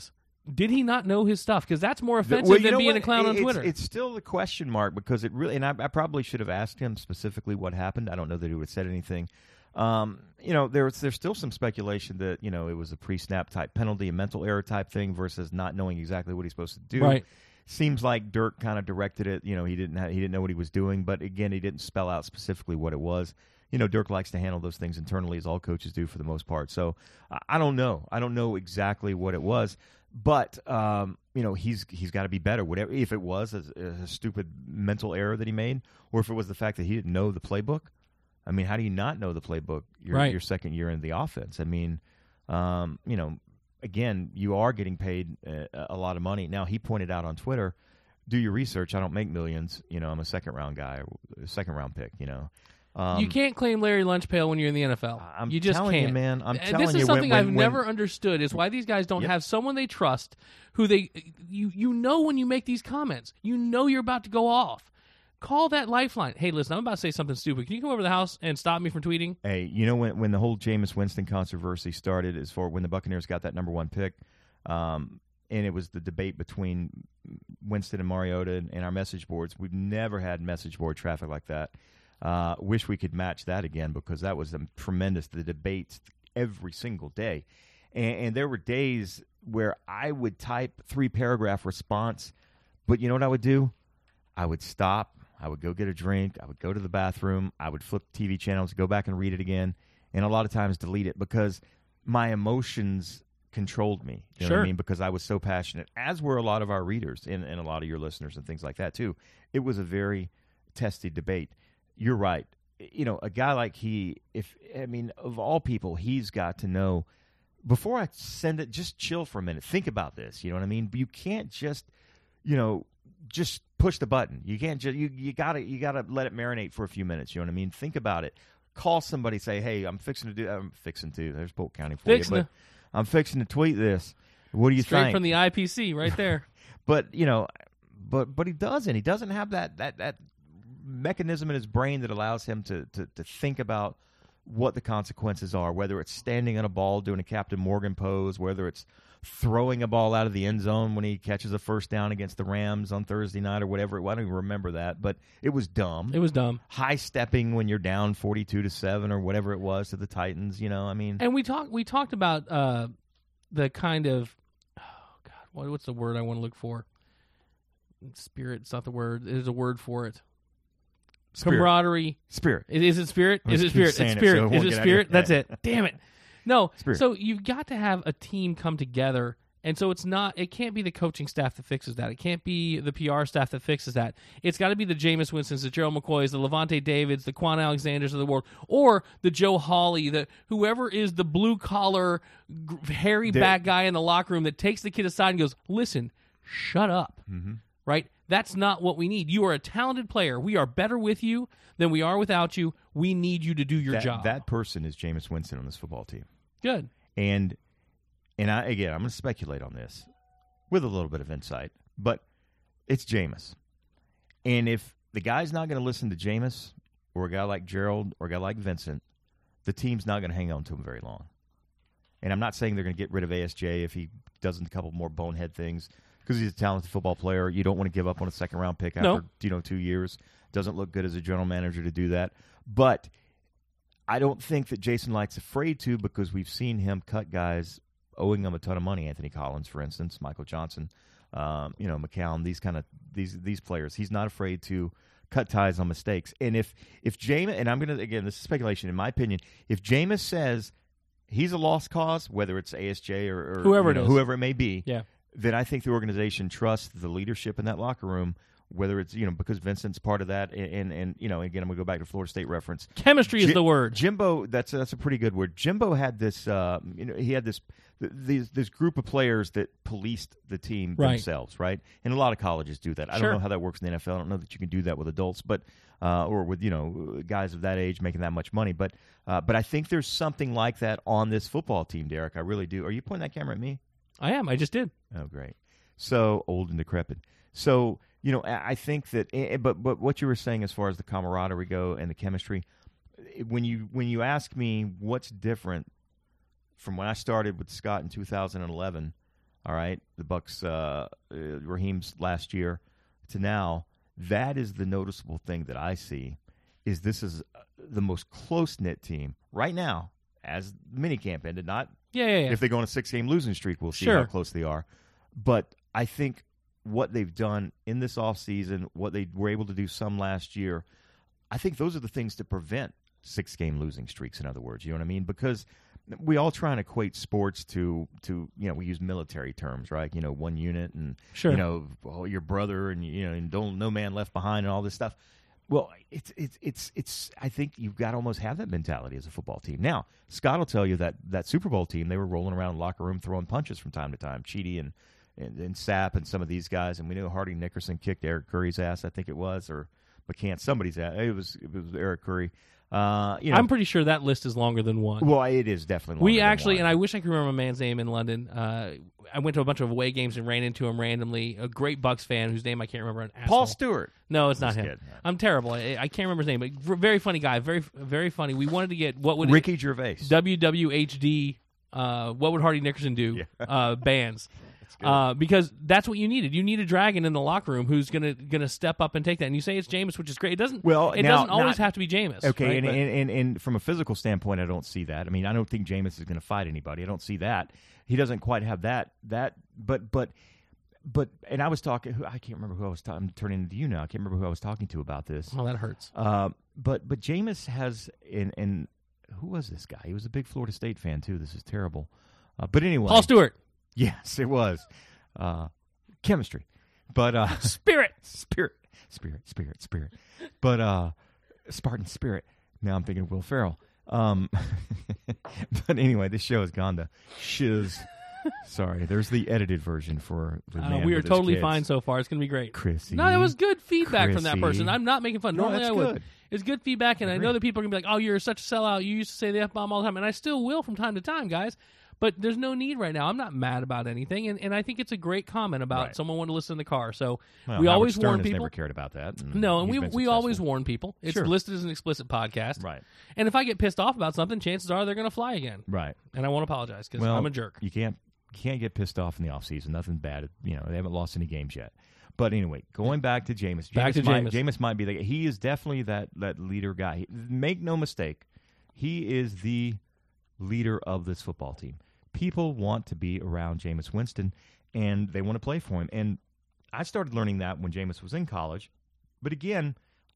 Did he not know his stuff? Because that's more offensive well, you than know being what? a clown it, on it's, Twitter. It's still the question mark because it really, and I, I probably should have asked him specifically what happened. I don't know that he would have said anything. Um, you know, there's there's still some speculation that, you know, it was a pre-snap type penalty, a mental error type thing versus not knowing exactly what he's supposed to do. Right. Seems like Dirk kind of directed it. You know, he didn't ha- he didn't know what he was doing, but again, he didn't spell out specifically what it was. You know, Dirk likes to handle those things internally, as all coaches do for the most part. So I, I don't know. I don't know exactly what it was, but um, you know, he's he's got to be better. Whatever, if it was a, a stupid mental error that he made, or if it was the fact that he didn't know the playbook. I mean, how do you not know the playbook your, right. your second year in the offense? I mean, um, you know, again, you are getting paid a, a lot of money. Now, he pointed out on Twitter, do your research. I don't make millions. You know, I'm a second-round guy, a second-round pick, you know. Um, you can't claim Larry Lunchpail when you're in the N F L. I'm you just telling can't. you, man. I'm And telling this is you, something when, I've when, never when, understood is why these guys don't Yep. have someone they trust who they you you know when you make these comments. You know you're about to go off. Call that lifeline. Hey, listen, I'm about to say something stupid. Can you come over to the house and stop me from tweeting? Hey, you know when when the whole Jameis Winston controversy started, as for when the Buccaneers got that number one pick, um, and it was the debate between Winston and Mariota and, and our message boards. We've never had message board traffic like that. Uh, wish we could match that again because that was um, tremendous. The debates every single day, and, and there were days where I would type three paragraph response, but you know what I would do? I would stop. I would go get a drink. I would go to the bathroom. I would flip T V channels, go back and read it again, and a lot of times delete it because my emotions controlled me. You know sure. what I mean? Because I was so passionate, as were a lot of our readers and, and a lot of your listeners and things like that too. It was a very testy debate. You're right. You know, a guy like he, if I mean, of all people, he's got to know, before I send it, just chill for a minute. Think about this. You know what I mean? You can't just, you know, just push the button. You can't just you you gotta you gotta let it marinate for a few minutes. You know what I mean? Think about it. Call somebody. Say, hey, I'm fixing to do. I'm fixing to. There's Polk County for Fixing you. to. But I'm fixing to tweet this. What do you Straight think? from the I P C, right there. But you know, but but he doesn't. He doesn't have that that that mechanism in his brain that allows him to to to think about what the consequences are. Whether it's standing on a ball doing a Captain Morgan pose, whether it's throwing a ball out of the end zone when he catches a first down against the Rams on Thursday night or whatever. I don't even remember that, but it was dumb. It was dumb. High stepping when you're down forty-two to seven or whatever it was to the Titans. You know, I mean, And we talked we talked about uh, the kind of oh god, what, what's the word I want to look for? Spirit's not the word. There's a word for it. Spirit. Camaraderie. Spirit. Is it spirit? Let's Is it keep spirit? saying It's it spirit. so it Is won't it get out of spirit? your That's head. it. Damn it. No. Spirit. So you've got to have a team come together. And so it's not. It can't be the coaching staff that fixes that. It can't be the P R staff that fixes that. It's got to be the Jameis Winstons, the Gerald McCoys, the Levante Davids, the Quan Alexanders of the world, or the Joe Hawley, the whoever is the blue collar, g- hairy They're- back guy in the locker room that takes the kid aside and goes, "Listen, shut up." Mm-hmm. Right? That's not what we need. You are a talented player. We are better with you than we are without you. We need you to do your that, job. That person is Jameis Winston on this football team. Good. And and I again, I'm going to speculate on this with a little bit of insight, but it's Jameis. And if the guy's not going to listen to Jameis or a guy like Gerald or a guy like Vincent, the team's not going to hang on to him very long. And I'm not saying they're going to get rid of A S J if he does a couple more bonehead things because he's a talented football player. You don't want to give up on a second-round pick after No. you know two years. Doesn't look good as a general manager to do that. But I don't think that Jason Light's afraid to because we've seen him cut guys owing them a ton of money. Anthony Collins, for instance, Michael Johnson, um, you know, McCown, these kind of these these players. He's not afraid to cut ties on mistakes. And if if Jameis, and I'm going to, again, this is speculation, in my opinion, if Jameis says he's a lost cause, whether it's A S J or, or Whoever you know, it is. whoever it may be, Yeah. then I think the organization trusts the leadership in that locker room, whether it's, you know, because Vincent's part of that. And, and, and you know, again, I'm going to go back to Florida State reference. Chemistry is Ji- the word. Jimbo, that's that's a pretty good word. Jimbo had this, uh, you know, he had this th- these this group of players that policed the team Right. themselves, right? And a lot of colleges do that. I Sure. don't know how that works in the N F L. I don't know that you can do that with adults, but uh, or with you know guys of that age making that much money. But uh, but I think there's something like that on this football team, Derek. I really do. Are you pointing that camera at me? I am. I just did. Oh, great. So old and decrepit. So, you know, I I think that, eh, but but what you were saying as far as the camaraderie go and the chemistry, eh, when you when you ask me what's different from when I started with Scott in two thousand eleven all right, the Bucks, uh, uh, Raheem's last year to now, that is the noticeable thing that I see, is this is the most close-knit team right now, as minicamp ended, not Yeah, yeah, yeah. if they go on a six-game losing streak, we'll see Sure. how close they are. But I think what they've done in this offseason, what they were able to do some last year, I think those are the things to prevent six-game losing streaks, in other words. You know what I mean? Because we all try and equate sports to, to you know, we use military terms, right? You know, one unit and, Sure. you know, oh, your brother and, you know, and don't no man left behind and all this stuff. Well, it's it's it's it's. I think you've got to almost have that mentality as a football team. Now, Scott will tell you that that Super Bowl team, they were rolling around in the locker room throwing punches from time to time. Cheaty and, and and Sapp and some of these guys, and we knew Hardy Nickerson kicked Eric Curry's ass, I think it was, or McCann, somebody's ass. It was it was Eric Curry. Uh, you know, I'm pretty sure that list is longer than one. well, it is definitely. We longer than actually, one. and I wish I could remember a man's name in London. Uh, I went to a bunch of away games and ran into him randomly. A great Bucks fan whose name I can't remember. An Paul asshole. Stewart. No, it's not Just him. kidding. I'm terrible. I, I can't remember his name, but v- very funny guy. Very, very funny. We wanted to get what would Ricky Gervais. W W H D. Uh, what would Hardy Nickerson do? Yeah. Uh, bands. good. Uh, because that's what you needed. You need a dragon in the locker room who's gonna gonna step up and take that. And you say it's Jameis, which is great. It doesn't. Well, it now- doesn't always not- have to be Jameis. Okay, right? and, But- and, and, and from a physical standpoint, I don't see that. I mean, I don't think Jameis is going to fight anybody. I don't see that. He doesn't quite have that. That, but, but, but, and I was talking. who- I can't remember who I was. Ta- I'm turning to you now. I can't remember who I was talking to about this. oh, that hurts. Uh, but, but Jameis has, and and who was this guy? He was a big Florida State fan too. This is terrible. Uh, but anyway, Paul Stewart. yes, it was uh, chemistry, but uh, Spirit. spirit, spirit, spirit, spirit. But uh, Spartan spirit. Now I'm thinking of Will Ferrell. Um, but anyway, this show has gone to shiz. Sorry, there's the edited version for the Uh, man we are with his totally kids. fine so far. It's going to be great. Chrissy. No, it was good feedback from that Chrissy. person. I'm not making fun. No, Normally that's I would. good. It's good feedback, and I know Agreed. that people are going to be like, oh, you're such a sellout. You used to say the F-bomb all the time, and I still will from time to time, guys. But there's no need right now. I'm not mad about anything, and, and I think it's a great comment about Right. someone wanting to listen in the car. So Well, we Howard always Stern warn has people. never cared about that. and No, and he's we been we always successful. warn people. It's Sure. listed as an explicit podcast. Right, And if I get pissed off about something, chances are they're going to fly again. right. And I won't apologize because Well, I'm a jerk. You can't you can't get pissed off in the offseason. Nothing bad. You know, they haven't lost any games yet. But anyway, going back to Jameis. Back to might, Jameis. Jameis might be the he is definitely that that leader guy. He- make no mistake, he is the leader of this football team. People want to be around Jameis Winston, and they want to play for him. And I started learning that when Jameis was in college. But again,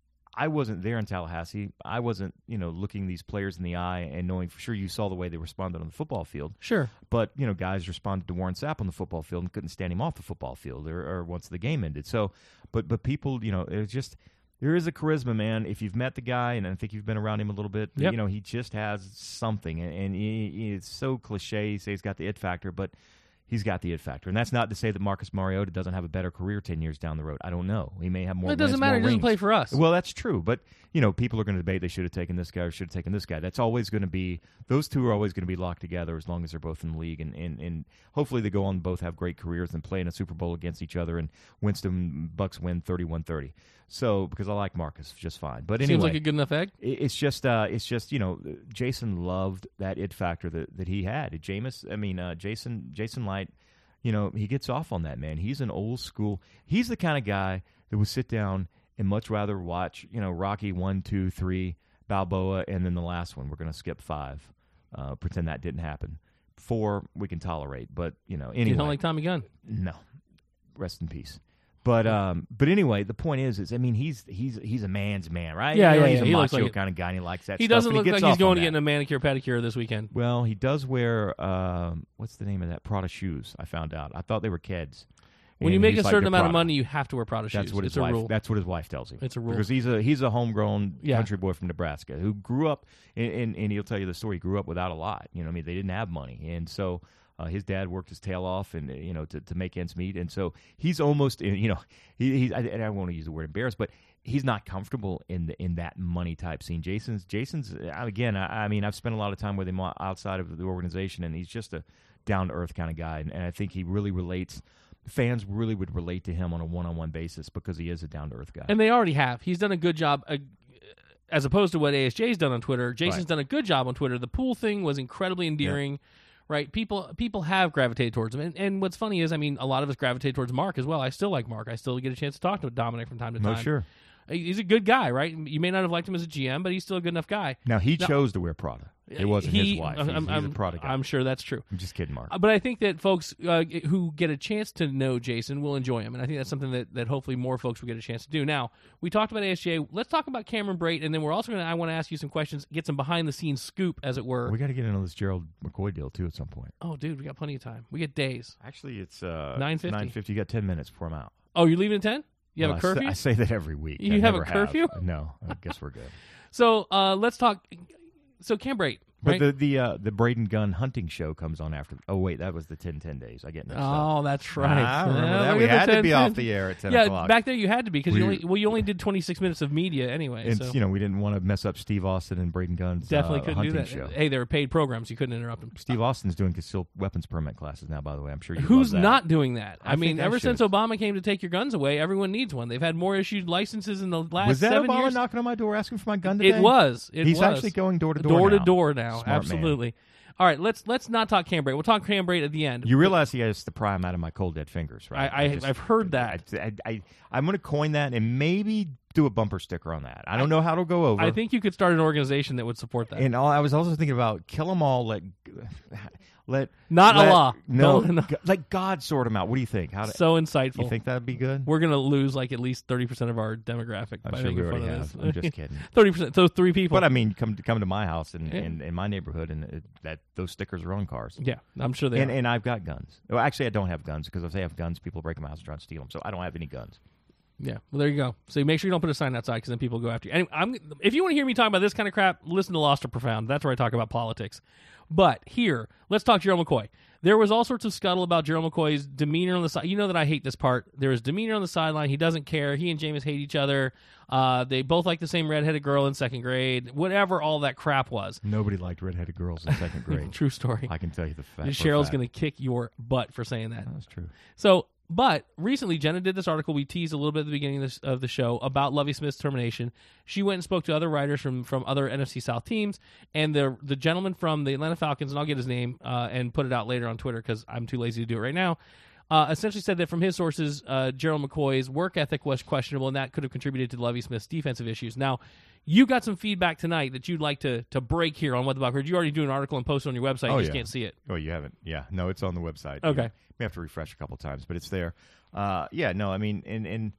I wasn't there in Tallahassee. I wasn't, you know, looking these players in the eye and knowing for sure you saw the way they responded on the football field. Sure. But, you know, guys responded to Warren Sapp on the football field and couldn't stand him off the football field or, or once the game ended. So, but but people, you know, it's just, there is a charisma, man. If you've met the guy, and I think you've been around him a little bit, Yep. you know, he just has something. And, and he, he- it's so cliche, you say he's got the it factor, but he's got the it factor. And that's not to say that Marcus Mariota doesn't have a better career ten years down the road. I don't know. He may have more Well, it doesn't wins, matter. more He doesn't rings. play for us. Well, that's true, but you know, people are going to debate they should have taken this guy or should have taken this guy. That's always going to be those two are always going to be locked together as long as they're both in the league, and, and, and hopefully they go on and both have great careers and play in a Super Bowl against each other. And Winston Bucks win thirty-one thirty. So because I like Marcus just fine, but anyway, Seems like a good enough egg. it- it's just uh, it's just you know, Jason loved that it factor that, that he had. Jameis, I mean uh, Jason Jason Light. You know, he gets off on that, man. He's an old school. He's the kind of guy that would sit down and much rather watch, you know, Rocky one, two, three, Balboa, and then the last one. We're going to skip five. Uh, pretend that didn't happen. Four, we can tolerate. But, you know, anyway. You don't like Tommy Gunn. No. Rest in peace. But um, but anyway, the point is, is I mean, he's he's he's a man's man, right? Yeah, You know, yeah, He's yeah. a He looks macho like it. kind of guy, and he likes that He stuff. doesn't and look gets like he's off going on to that. get in a manicure pedicure this weekend. Well, he does wear um, what's the name of that Prada shoes? I found out. I thought they were Keds. When you And make a he's like, certain "They're amount of Prada." money, you have to wear Prada That's shoes. what his it's a wife. rule. That's what his wife tells him. It's a rule. because he's a he's a homegrown Yeah. country boy from Nebraska who grew up, and, and, and he'll tell you the story. He grew up without a lot. You know, I mean, they didn't have money, and so. Uh, his dad worked his tail off, and uh, you know, to, to make ends meet, and so he's almost, you know, he, he's. I, and I won't use the word embarrassed, but he's not comfortable in the, in that money type scene. Jason's, Jason's again. I, I mean, I've spent a lot of time with him outside of the organization, and he's just a down to earth kind of guy, and, and I think he really relates. Fans really would relate to him on a one on one basis because he is a down to earth guy. And they already have. He's done a good job, uh, as opposed to what A S J's done on Twitter. Jason's Right. done a good job on Twitter. The pool thing was incredibly endearing, right? People people have gravitated towards him. And, and what's funny is, I mean, a lot of us gravitate towards Mark as well. I still like Mark. I still get a chance to talk to Dominic from time to No, time. sure. He's a good guy, right? You may not have liked him as a G M, but he's still a good enough guy. Now, he Now- chose to wear Prada. It wasn't He- his wife. I'm, He's, he's I'm- a Prada guy. I'm sure that's true. I'm just kidding, Mark. Uh, But I think that folks uh, who get a chance to know Jason will enjoy him, and I think that's something that, that hopefully more folks will get a chance to do. Now, we talked about A S G A. Let's talk about Cameron Brate, and then we're also going to, I want to ask you some questions, get some behind-the-scenes scoop, as it were. We got to get into this Gerald McCoy deal, too, at some point. Oh, dude, we got plenty of time. We get days. Actually, it's uh, nine fifty. nine fifty. You got ten minutes before I'm out. Oh, you're leaving at ten? You have Well, a curfew? I say, I say that every week. You I have a never curfew? No, I guess we're good. So uh, let's talk. So Cam Brate, But right? the the uh, the Braden Gunn hunting show comes on after. Oh wait, that was the ten ten days. I get mixed up. Oh, that's right. I remember Yeah, that. look We at the had to ten, be ten. off the air at ten Yeah, o'clock. back there you had to be because you We- only well you only did twenty-six minutes of media anyway. and so you know we didn't want to mess up Steve Austin and Braden Gunn's definitely uh, couldn't do hunting that. show. Hey, they were paid programs. You couldn't interrupt them. Steve Austin's doing concealed weapons permit classes now. By the way, I'm sure you Who's love that. not doing that? I, I mean, think I ever should. since Obama came to take your guns away, everyone needs one. They've had more issued licenses in the last Was that seven Obama years. knocking on my door asking for my gun today? It was. It He's was. actually going door to door door now. to door now. Smart man. Absolutely. All right, let's let's not talk Cam Brate. We'll talk Cam Brate at the end. You realize he has to pry him out of my cold dead fingers, right? I- I- just- I've heard that. I, I, I, I'm going to coin that and maybe do a bumper sticker on that. I don't know how it'll go over. I think you could start an organization that would support that. And all, I was also thinking about kill them all. Let let Not let, Allah. No, No, no. g- let God sort them out. What do you think? How do, so insightful. you think that'd be good? We're gonna lose like at least thirty percent of our demographic I'm by sure we making fun already of have. this. I'm just kidding. Thirty percent. Those three people. But I mean, come to, come to my house and Yeah. in, in my neighborhood, and it, that those stickers are on cars. yeah, I'm sure they. And are. and I've got guns. Well, actually, I don't have guns because if they have guns, people break my house and try to steal them. So I don't have any guns. Yeah, well, there you go. So make sure you don't put a sign outside because then people go after you. Anyway, I'm, if you want to hear me talk about this kind of crap, listen to Lost or Profound. That's where I talk about politics. But here, let's talk Gerald McCoy. There was all sorts of scuttle about Gerald McCoy's demeanor on the side. You know that I hate this part. There was demeanor on the sideline. He doesn't care. He and Jameis hate each other. Uh, they both like the same redheaded girl in second grade. Whatever all that crap was. Nobody liked redheaded girls in second grade. True story. I can tell you the fact. Cheryl's going to kick your butt for saying that. That's true. So, but recently, Jenna did this article we teased a little bit at the beginning of, this, of the show about Lovie Smith's termination. She went and spoke to other writers from, from other N F C South teams, and the the gentleman from the Atlanta Falcons, and I'll get his name uh, and put it out later on Twitter because I'm too lazy to do it right now, uh, essentially said that from his sources, uh, Gerald McCoy's work ethic was questionable, and that could have contributed to Lovie Smith's defensive issues. Now, you got some feedback tonight that you'd like to to break here on What the Buck Heard. You already do an article and post it on your website. Oh, you just yeah. can't see it. Oh, you haven't? Yeah. No, it's on the website. Okay. You may have to refresh a couple times, but it's there. Uh, yeah, no, I mean, and, and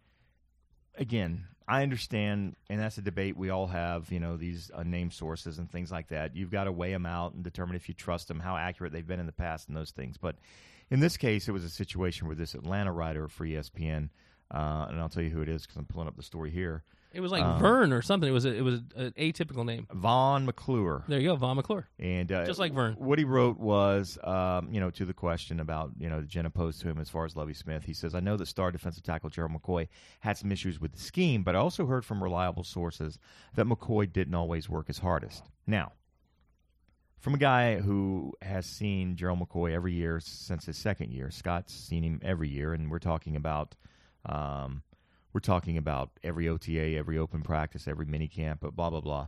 again, I understand, and that's a debate we all have, you know, these unnamed sources and things like that. You've got to weigh them out and determine if you trust them, how accurate they've been in the past and those things. But in this case, it was a situation where this Atlanta writer for E S P N, uh, and I'll tell you who it is because I'm pulling up the story here, It was like Um, Vern or something. It was a, it was an atypical name. Vaughn McClure. There you go, Von McClure. And uh, Just like Vern. What he wrote was, um, you know, to the question about, you know, Jenna posed to him as far as Lovie Smith. He says, I know that star defensive tackle Gerald McCoy had some issues with the scheme, but I also heard from reliable sources that McCoy didn't always work his hardest. Now, from a guy who has seen Gerald McCoy every year since his second year, Scott's seen him every year, and we're talking about um, we're talking about every O T A, every open practice, every mini camp, blah, blah, blah.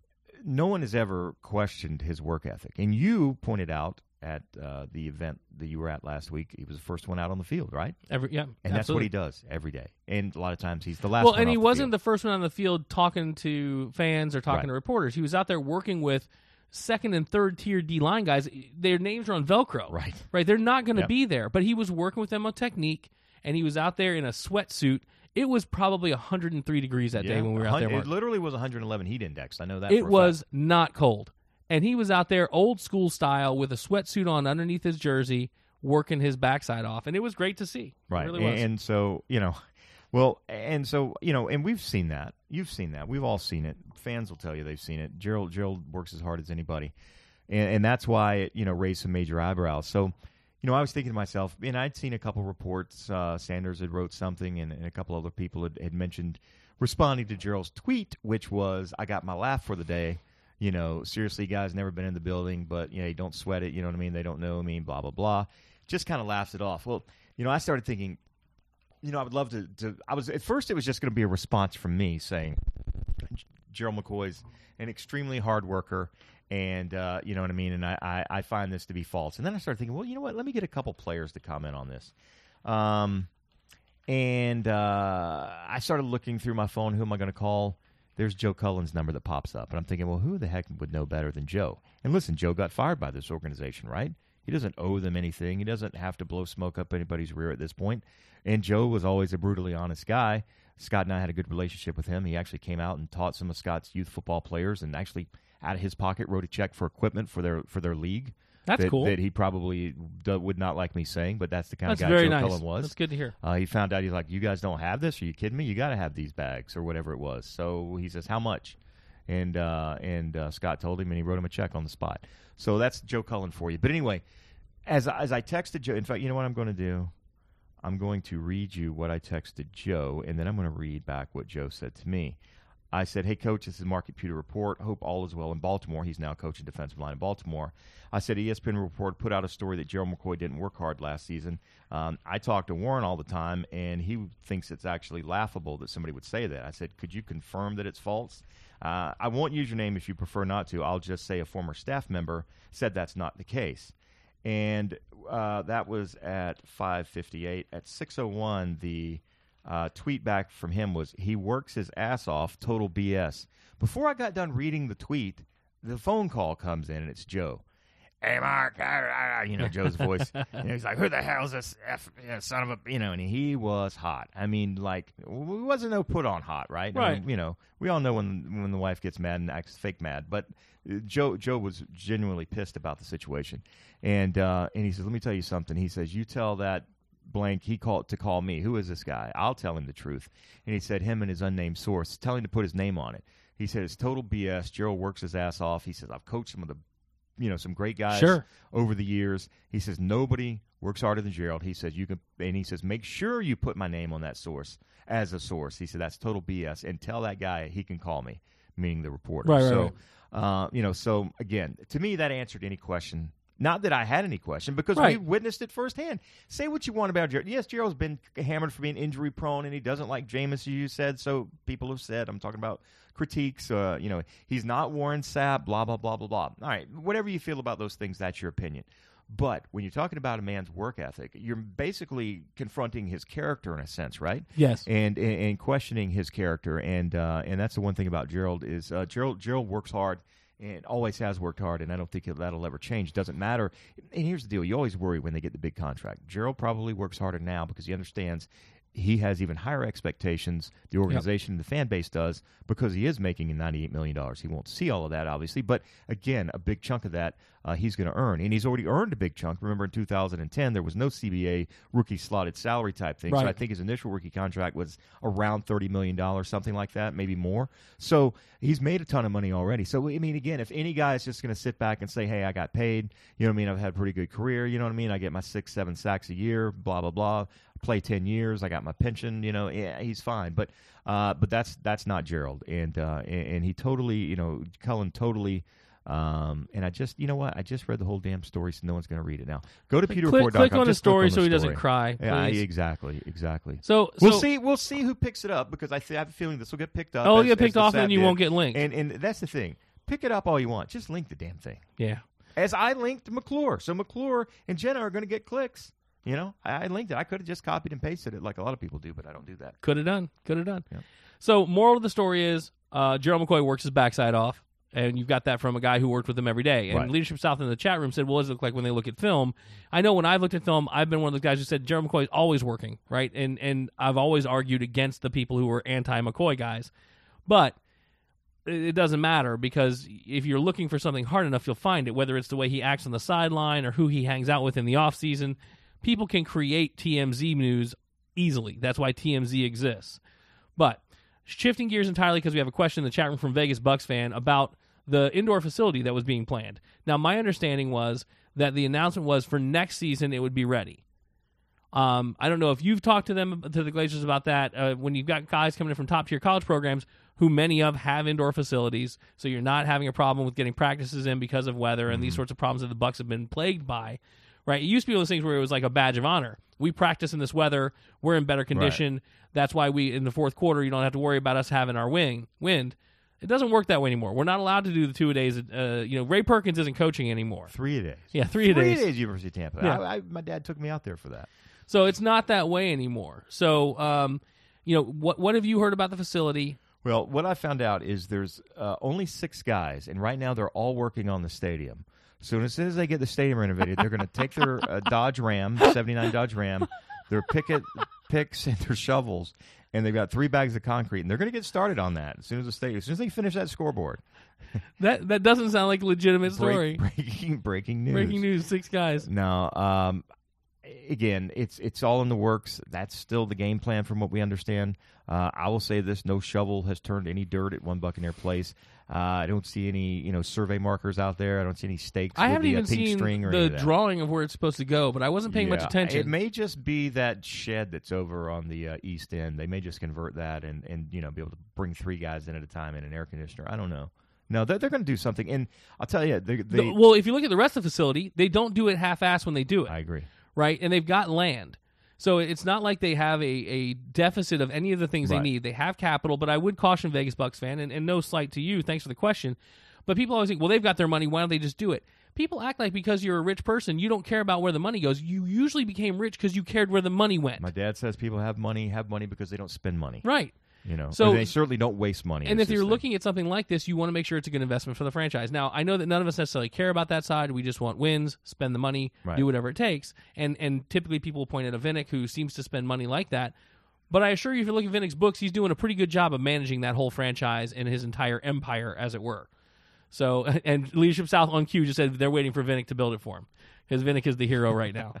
No one has ever questioned his work ethic. And you pointed out at uh, the event that you were at last week, he was the first one out on the field, right? Every yeah, And that's what absolutely. he does every day. And a lot of times he's the last Well, one and off he the wasn't field. the first one on the field talking to fans or talking Right. to reporters. He was out there working with second and third tier D line guys. Their names are on Velcro. Right. Right. They're not going to Yep. be there. But he was working with them on technique, and he was out there in a sweatsuit. It was probably one hundred three degrees that day Yeah. when we were out there. It Mark. literally was one hundred eleven heat index. I know that It for a was fact. not cold. And he was out there old school style with a sweatsuit on underneath his jersey, working his backside off. And it was great to see. Right. It really was. And so, you know, well, and so, you know, and we've seen that. You've seen that. We've all seen it. Fans will tell you they've seen it. Gerald Gerald works as hard as anybody. And, and that's why it, you know, raised some major eyebrows. So, you know, I was thinking to myself, and I'd seen a couple reports. Uh, Sanders had wrote something, and, and a couple other people had, had mentioned responding to Gerald's tweet, which was, I got my laugh for the day. You know, seriously, guys, never been in the building, but, you know, don't sweat it. You know what I mean? They don't know me, blah, blah, blah. Just kind of laughs it off. Well, you know, I started thinking, you know, I would love to, to I was, at first it was just going to be a response from me saying, Gerald McCoy's an extremely hard worker, And, uh, you know what I mean? And I, I, I find this to be false. And then I started thinking, well, you know what? Let me get a couple players to comment on this. Um, and uh, I started looking through my phone. Who am I going to call? There's Joe Cullen's number that pops up. And I'm thinking, well, who the heck would know better than Joe? And listen, Joe got fired by this organization, right? He doesn't owe them anything. He doesn't have to blow smoke up anybody's rear at this point. And Joe was always a brutally honest guy. Scott and I had a good relationship with him. He actually came out and taught some of Scott's youth football players and actually out of his pocket wrote a check for equipment for their for their league. That's that, cool. That he probably do, would not like me saying, but that's the kind that's of guy very Joe nice. Cullen was. That's good to hear. Uh, he found out, he's like, you guys don't have this? Are you kidding me? You got to have these bags or whatever it was. So he says, how much? And uh, and uh, Scott told him, and he wrote him a check on the spot. So that's Joe Cullen for you. But anyway, as, as I texted Joe, in fact, you know what I'm going to do? I'm going to read you what I texted Joe, and then I'm going to read back what Joe said to me. I said, hey, Coach, this is Market Pewter Report. Hope all is well in Baltimore. He's now coaching defensive line in Baltimore. I said, E S P N Report put out a story that Gerald McCoy didn't work hard last season. Um, I talk to Warren all the time, and he thinks it's actually laughable that somebody would say that. I said, could you confirm that it's false? Uh, I won't use your name if you prefer not to. I'll just say a former staff member said that's not the case. And uh, that was at five fifty-eight. At six oh one, the uh, tweet back from him was, he works his ass off, total B S. Before I got done reading the tweet, the phone call comes in, and it's Joe. Hey, Mark, you know, Joe's voice. And he's like, who the hell is this F, you know, son of a, you know, and he was hot. I mean, like, it wasn't no put on hot, right? Right. I mean, you know, we all know when when the wife gets mad and acts fake mad, but Joe Joe was genuinely pissed about the situation. And uh, and he says, let me tell you something. He says, you tell that blank he called to call me. Who is this guy? I'll tell him the truth. And he said, him and his unnamed source, tell him to put his name on it. He said, it's total B S. Gerald works his ass off. He says, I've coached some of the you know, some great guys Sure. over the years. He says, nobody works harder than Gerald. He says, you can, and he says, make sure you put my name on that source as a source. He said, that's total B S. And tell that guy he can call me, meaning the reporter. Right, right, so, right. Uh, you know, so again, to me, that answered any question. Not that I had any question, because Right. we witnessed it firsthand. Say what you want about Gerald. Yes, Gerald's been hammered for being injury prone, and he doesn't like Jameis, as you said. So people have said, I'm talking about critiques. Uh, you know, he's not Warren Sapp. Blah blah blah blah blah. All right, whatever you feel about those things, that's your opinion. But when you're talking about a man's work ethic, you're basically confronting his character in a sense, right? Yes. And and, and questioning his character, and uh, and that's the one thing about Gerald is uh, Gerald Gerald works hard. And always has worked hard, and I don't think that'll ever change. Doesn't matter. And here's the deal. You always worry when they get the big contract. Gerald probably works harder now because he understands he has even higher expectations, the organization and the fan base does, because he is making ninety-eight million dollars. He won't see all of that, obviously. But, again, a big chunk of that uh, he's going to earn. And he's already earned a big chunk. Remember, in two thousand ten, there was no C B A rookie slotted salary type thing. Right. So I think his initial rookie contract was around thirty million dollars, something like that, maybe more. So he's made a ton of money already. So, I mean, again, if any guy is just going to sit back and say, hey, I got paid, you know what I mean, I've had a pretty good career, you know what I mean, I get my six, seven sacks a year, blah, blah, blah, play ten years, I got my pension, you know, yeah, he's fine. But uh, but that's that's not Gerald. And, uh, and, and he totally, you know, Cullen totally... Um, and I just, you know what? I just read the whole damn story, so no one's going to read it now. Go to Click, pewter report dot com. click on the Just click story on so the he doesn't story. cry. Yeah, please. exactly, exactly. So, We'll so- see. We'll see who picks it up, because I, th- I have a feeling this will get picked up. Oh, as, it'll get as picked the off, Sap and you did. won't get linked. And and that's the thing. Pick it up all you want. Just link the damn thing. Yeah. As I linked McClure, so McClure and Jenna are going to get clicks. You know, I, I linked it. I could have just copied and pasted it like a lot of people do, but I don't do that. Could have done. Could have done. Yep. So, moral of the story is uh, Gerald McCoy works his backside off, and you've got that from a guy who worked with him every day. And Right. Leadership South in the chat room said, well, what does it look like when they look at film? I know when I've looked at film, I've been one of those guys who said Gerald McCoy is always working, right? And and I've always argued against the people who were anti-McCoy guys. But it doesn't matter, because if you're looking for something hard enough, you'll find it, whether it's the way he acts on the sideline or who he hangs out with in the offseason. People can create T M Z news easily. That's why T M Z exists. But shifting gears entirely, because we have a question in the chat room from Vegas Bucks fan about the indoor facility that was being planned. Now, my understanding was that the announcement was for next season it would be ready. Um, I don't know if you've talked to them, to the Glazers, about that. Uh, when you've got guys coming in from top-tier college programs, who many of have indoor facilities, so you're not having a problem with getting practices in because of weather and Mm-hmm. these sorts of problems that the Bucks have been plagued by, right? It used to be one of those things where it was like a badge of honor. We practice in this weather. We're in better condition. That's why we, in the fourth quarter, you don't have to worry about us having our wing, wind. It doesn't work that way anymore. We're not allowed to do the two a days. Uh, you know, Ray Perkins isn't coaching anymore. Three a days. Yeah, three a Three days. a days, University of Tampa. Yeah. I, I, my dad took me out there for that. So it's not that way anymore. So, um, you know, what what have you heard about the facility? Well, what I found out is there's uh, only six guys, and right now they're all working on the stadium. So as soon as they get the stadium renovated, they're going to take their uh, Dodge Ram, seventy-nine Dodge Ram, their picket picks and their shovels, and they've got three bags of concrete, and they're going to get started on that as soon as the stadium, as soon as they finish that scoreboard. That that doesn't sound like a legitimate story. Break, breaking, breaking news. Breaking news: six guys. No, um, again, it's it's all in the works. That's still the game plan, from what we understand. Uh, I will say this: no shovel has turned any dirt at One Buccaneer Place. Uh, I don't see any, you know, survey markers out there. I don't see any stakes. I with haven't the, even uh, pink seen string or the any of that. drawing of where it's supposed to go, but I wasn't paying much Yeah, attention. It may just be that shed that's over on the uh, east end. They may just convert that and, and you know be able to bring three guys in at a time in an air conditioner. I don't know. No, they're, they're going to do something. And I'll tell you, they, they, The- well, if you look at the rest of the facility, they don't do it half-assed when they do it. I agree. Right? And they've got land. So it's not like they have a, a deficit of any of the things Right. they need. They have capital, but I would caution Vegas Bucks fan, and, and no slight to you, thanks for the question, but people always think, well, they've got their money, why don't they just do it? People act like because you're a rich person, you don't care about where the money goes. You usually became rich because you cared where the money went. My dad says people have money, have money because they don't spend money. Right. You know, So- so they certainly don't waste money. And It's if you're just looking at something like this, you want to make sure it's a good investment for the franchise. Now, I know that none of us necessarily care about that side. We just want wins, spend the money, Right. do whatever it takes. And and typically people will point at a Vinnick who seems to spend money like that. But I assure you, if you look at Vinnick's books, he's doing a pretty good job of managing that whole franchise and his entire empire, as it were. So, and Leadership South on Q just said they're waiting for Vinnick to build it for him because Vinnick is the hero right now.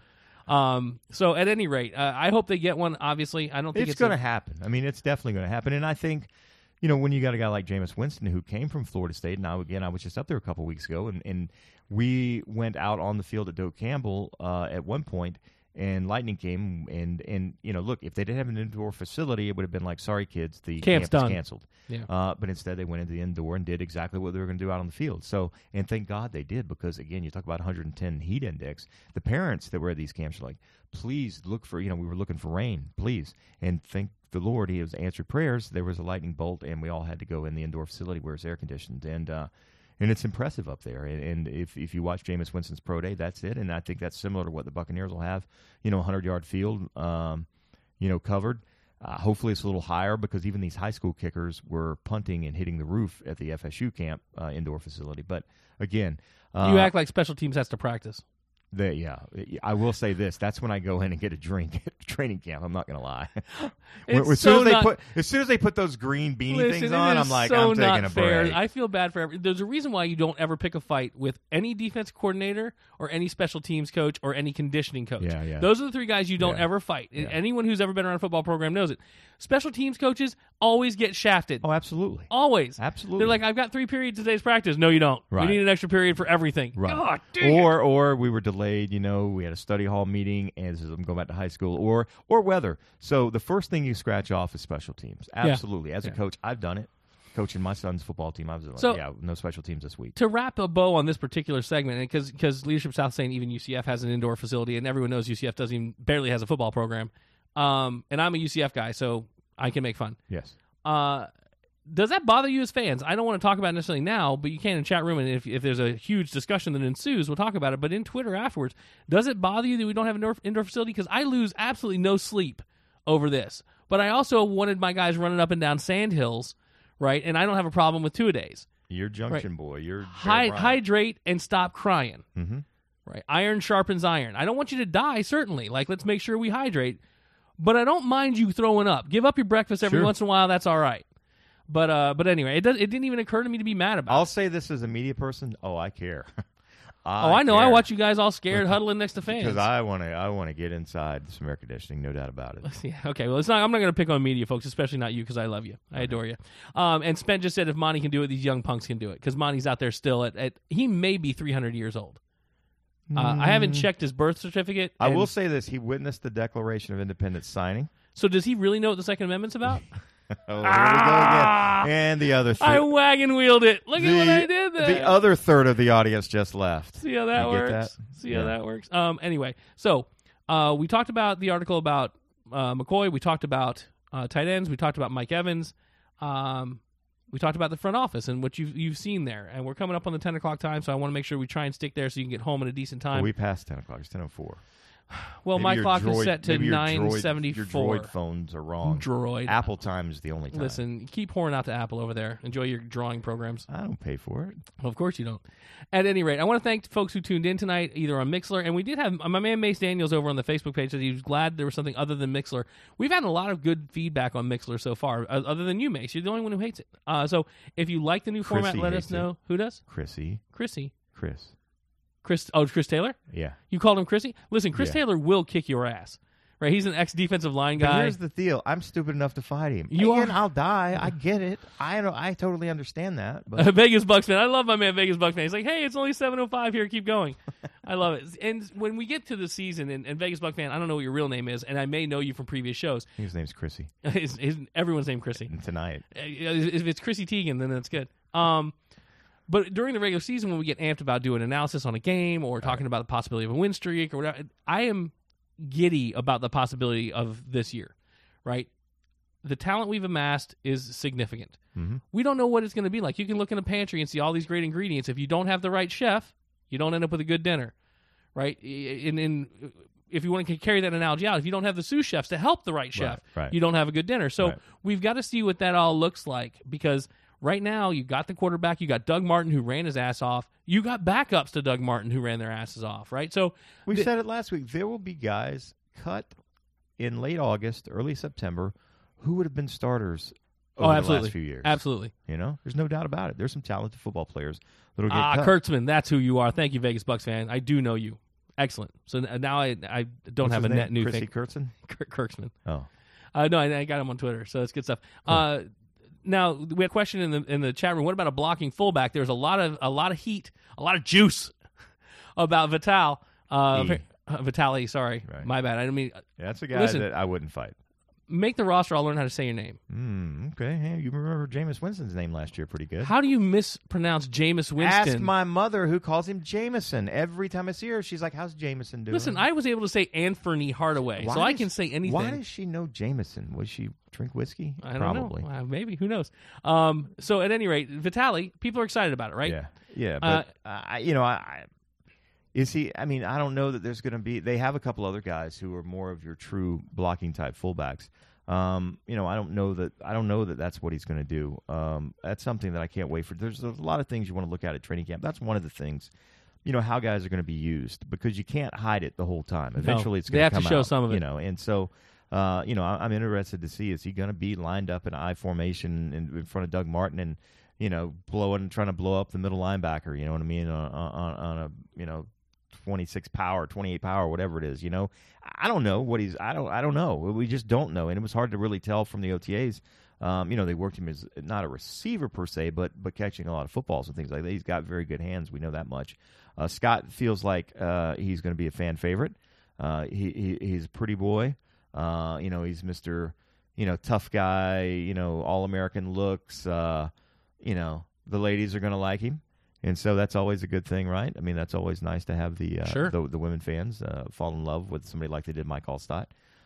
Um, so at any rate, uh, I hope they get one. Obviously, I don't think it's, it's, going to a- happen. I mean, it's definitely going to happen. And I think, you know, when you got a guy like Jameis Winston who came from Florida State, and I, again, I was just up there a couple weeks ago, and, and we went out on the field at Doak Campbell uh, at one point, and Lightning came, and, and you know, look, if they didn't have an indoor facility, it would have been like, sorry, kids, the Camp's camp is done. canceled. Yeah. Uh, but instead, they went into the indoor and did exactly what they were going to do out on the field. So, and thank God they did, because, again, you talk about one hundred ten heat index. The parents that were at these camps are like, please look for, you know, we were looking for rain, please. And thank the Lord, he has answered prayers. There was a lightning bolt, and we all had to go in the indoor facility where it's air conditioned. And, uh, and it's impressive up there. And, and if, if you watch Jameis Winston's pro day, that's it. And I think that's similar to what the Buccaneers will have, you know, a hundred-yard field, um, you know, covered. Uh, hopefully it's a little higher, because even these high school kickers were punting and hitting the roof at the F S U camp uh, indoor facility. But, again, uh, You act like special teams has to practice. They, yeah, I will say this. That's when I go in and get a drink at training camp. I'm not going to lie. It's as, soon so as, they not- put, as soon as they put those green beanie Listen, things it on, is I'm like, so I'm taking not a fair. break. I feel bad for every. There's a reason why you don't ever pick a fight with any defense coordinator or any special teams coach or any conditioning coach. Yeah, yeah. Those are the three guys you don't Yeah. ever fight. And Yeah. anyone who's ever been around a football program knows it. Special teams coaches always get shafted. Oh, absolutely. Always. Absolutely. They're like, I've got three periods of today's practice. No, you don't. Right. We need an extra period for everything. Right. God dang it. or or we were delayed, you know, we had a study hall meeting, and this is, I'm going back to high school, or or weather. So the first thing you scratch off is special teams. Absolutely. As Yeah. a coach, I've done it. Coaching my son's football team, I was like, So- yeah, no special teams this week. To wrap a bow on this particular segment, because because Leadership South saying even U C F has an indoor facility, and everyone knows U C F doesn't even barely has a football program, um, and I'm a U C F guy, so I can make fun. Yes. Uh, does that bother you as fans? I don't want to talk about it necessarily now, but you can in chat room, and if if there's a huge discussion that ensues, we'll talk about it. But in Twitter afterwards, does it bother you that we don't have an indoor, indoor facility? Because I lose absolutely no sleep over this. But I also wanted my guys running up and down sand hills, right? And I don't have a problem with two-a-days. You're junction boy. You're Hy- hydrate and stop crying. Mm-hmm. Right. Iron sharpens iron. I don't want you to die, certainly. Like, let's make sure we hydrate. But I don't mind you throwing up. Give up your breakfast every Sure. once in a while. That's all right. But uh, but anyway, it does. It didn't even occur to me to be mad about. I'll it. say this as a media person. Oh, I care. Oh, I know. I watch you guys all scared, huddling next to fans. because I want to. I want to get inside some air conditioning, no doubt about it. Yeah, okay, well, it's not. I'm not going to pick on media, folks, especially not you, because I love you. I adore you. Um, and Spen just said if Monty can do it, these young punks can do it, because Monty's out there still at, at. He may be three hundred years old. Uh, I haven't checked his birth certificate. I and- will say this: he witnessed the Declaration of Independence signing. So does he really know what the Second Amendment's about? Oh, here we go again. And the other I third, wagon wheeled it. Look the, at what I did there. the other third of the audience just left. See how that You get works? that? See how Yeah. that works? Um. Anyway, so uh, we talked about the article about uh, McCoy. We talked about uh, tight ends. We talked about Mike Evans. Um, we talked about the front office and what you've, you've seen there. And we're coming up on the ten o'clock time, so I want to make sure we try and stick there so you can get home at a decent time. Well, we passed ten o'clock. It's ten oh four. Well, Maybe my your clock droid, is set to maybe your nine droid- seventy-four. Your droid phones are wrong. Droid. Apple time is the only time. Listen, keep pouring out to Apple over there. Enjoy your drawing programs. I don't pay for it. Well, of course you don't. At any rate, I want to thank folks who tuned in tonight, either on Mixlr, and we did have my man Mace Daniels over on the Facebook page said he was glad there was something other than Mixlr. We've had a lot of good feedback on Mixlr so far, uh, other than you, Mace. You're the only one who hates it. Uh, so if you like the new Chrissy format, let us hates know. it. Who does? Chrissy. Chrissy. Chris. Chris. Oh, Chris Taylor? Yeah. You called him Chrissy? Listen, Chris Yeah. Taylor will kick your ass. Right? He's an ex-defensive line But guy. here's the deal. I'm stupid enough to fight him. You Again, are- I'll die. I get it. I know. I totally understand that. But Vegas Bucks fan. I love my man Vegas Bucks fan. He's like, hey, it's only seven oh five here. Keep going. I love it. And when we get to the season, and, and Vegas Bucks fan, I don't know what your real name is, and I may know you from previous shows. his name's Chrissy. his, his, everyone's named Chrissy. And tonight. Uh, If it's Chrissy Teigen, then that's good. Um, but during the regular season, when we get amped about doing analysis on a game or talking about the possibility of a win streak or whatever, I am giddy about the possibility of this year, right? The talent we've amassed is significant. Mm-hmm. We don't know what it's going to be like. You can look in a pantry and see all these great ingredients. If you don't have the right chef, you don't end up with a good dinner, right? And, and if you want to carry that analogy out, if you don't have the sous chefs to help the right chef, Right, right. you don't have a good dinner. So Right. we've got to see what that all looks like, because right now you got the quarterback, you got Doug Martin who ran his ass off, you got backups to Doug Martin who ran their asses off, right? So We the- said it last week. There will be guys cut in late August, early September, who would have been starters oh, over the absolutely, last few years. absolutely. You know, there's no doubt about it. There's some talented football players that'll get Ah, cut. Kurtzman, that's who you are. Thank you, Vegas Bucks fan. I do know you. Excellent. So n- now I I don't What's have his a name? net new Chrissy thing. Kurtzman? Kirk Kurtzman. Oh, Uh, no, I, I got him on Twitter, so it's good stuff. Uh, now we had a question in the in the chat room. What about a blocking fullback? There's a lot of a lot of heat, a lot of juice about Vital. Uh, E. uh, Vitali, sorry, Right. my bad. I didn't mean yeah, that's a guy Listen. that I wouldn't fight. make the roster. I'll learn how to say your name. Mm, okay, hey, you remember Jameis Winston's name last year pretty good. How do you mispronounce Jameis Winston? Ask my mother, who calls him Jameson. Every time I see her, she's like, "How's Jameson doing?" Listen, I was able to say Anthony Hardaway, Why so I does- can say anything. Why does she know Jameson? Was she drink whiskey? I don't Probably. know. Uh, maybe. Who knows? Um, so at any rate, Vitali, people are excited about it, right? Yeah, yeah, Uh, but I, you know, I, I is he? I mean, I don't know that there's going to be. They have a couple other guys who are more of your true blocking type fullbacks. Um, you know, I don't know that. I don't know that that's what he's going to do. Um, that's something that I can't wait for. There's a lot of things you want to look at at training camp. That's one of the things. You know how guys are going to be used, because you can't hide it the whole time. Eventually, it's they going have to come show out, some of it. You know, and so. Uh, you know, I, I'm interested to see, is he going to be lined up in I formation in, in front of Doug Martin and, you know, blowing, trying to blow up the middle linebacker, you know what I mean, on, on, on a, you know, twenty-six power, twenty-eight power, whatever it is, you know. I don't know what he's, I don't, I don't know. We just don't know. And it was hard to really tell from the O T As. Um, you know, they worked him as not a receiver per se, but but catching a lot of footballs and things like that. He's got very good hands. We know that much. Uh, Scott feels like uh, he's going to be a fan favorite. Uh, he, he he's a pretty boy. Uh, you know, he's Mister, you know, tough guy, you know, all-American looks. Uh, you know, the ladies are going to like him. And so that's always a good thing, right? I mean, that's always nice to have the uh, Sure. the, the women fans uh, fall in love with somebody like they did Mike Allstott.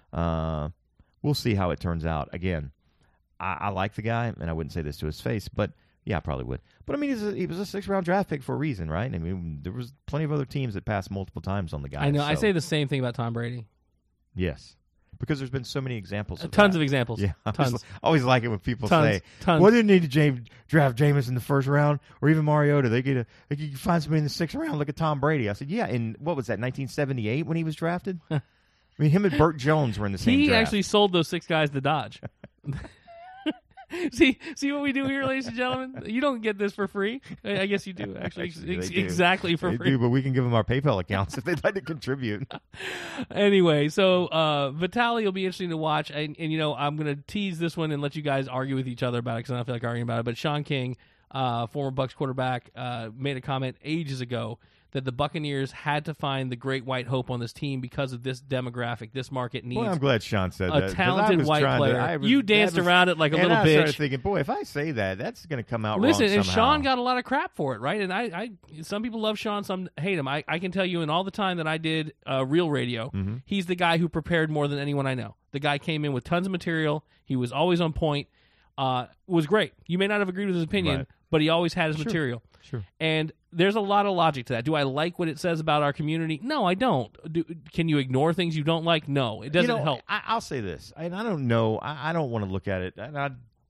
Uh, we'll see how it turns out. Again, I, I like the guy, and I wouldn't say this to his face, but yeah, I probably would. But I mean, he's a, he was a six-round draft pick for a reason, right? I mean, there was plenty of other teams that passed multiple times on the guy. I know. I so- say the same thing about Tom Brady. yes. Because there's been so many examples of Tons that. of examples. Yeah, I Tons. always, I always like it when people Tons. say, Tons. "Well, they didn't need to James, draft Jameis in the first round, or even Mariota. They get a, they could find somebody in the sixth round. Look at Tom Brady." I said, "Yeah." In what was that, nineteen seventy-eight when he was drafted? I mean, him and Burt Jones were in the same He draft. actually sold those six guys to Dodge. see, see what we do here, ladies and gentlemen. You don't get this for free. I I guess you do, actually, Actually, Ex- they do. exactly for They free. do, but we can give them our PayPal accounts if they'd like to contribute. Anyway, so uh, Vitali will be interesting to watch, and, and you know I'm going to tease this one and let you guys argue with each other about it because I don't feel like arguing about it. But Sean King, uh, former Bucs quarterback, uh, made a comment ages ago that the Buccaneers had to find the great white hope on this team because of this demographic, this market needs Well, I'm glad Sean said a that. 'cause I talented was white trying to- player. I was- you danced that was- around it like a and little I started bitch. thinking, boy, if I say that, that's going to come out Listen, wrong and somehow. Sean got a lot of crap for it, right? And I, I some people love Sean, some hate him. I, I can tell you, in all the time that I did uh, real radio, Mm-hmm. he's the guy who prepared more than anyone I know. The guy came in with tons of material. He was always on point. uh, was great. You may not have agreed with his opinion, Right. but he always had his Sure. material. Sure. And there's a lot of logic to that. Do I like what it says about our community? No, I don't. Do, can you ignore things you don't like? No, it doesn't you know, help. I, I'll say this, and I don't know. I, I don't want to look at it. And I,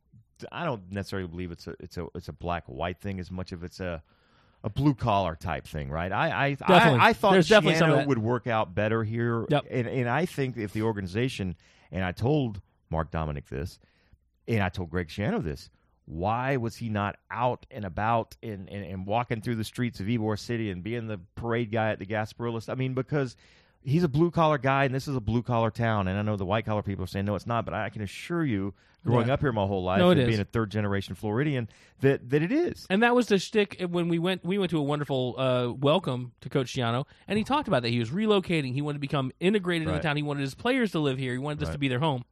I don't necessarily believe it's a it's a it's a black white thing as much of it's a a blue collar type thing, right? I I Definitely. I, I thought There's definitely some of Shiano that. would work out better here, Yep. and and I think if the organization, and I told Mark Dominic this, and I told Greg Shiano this. Why was he not out and about and, and, and walking through the streets of Ybor City and being the parade guy at the Gasparillas? I mean, because he's a blue-collar guy, and this is a blue-collar town. And I know the white-collar people are saying, no, it's not. But I can assure you, growing Yeah. up here my whole life No, it and is. being a third-generation Floridian, that, that it is. And that was the shtick when we went. We went to a wonderful uh, welcome to Coach Shiano, and he talked about that. He was relocating. He wanted to become integrated in Right. the town. He wanted his players to live here. He wanted this Right. to be their home.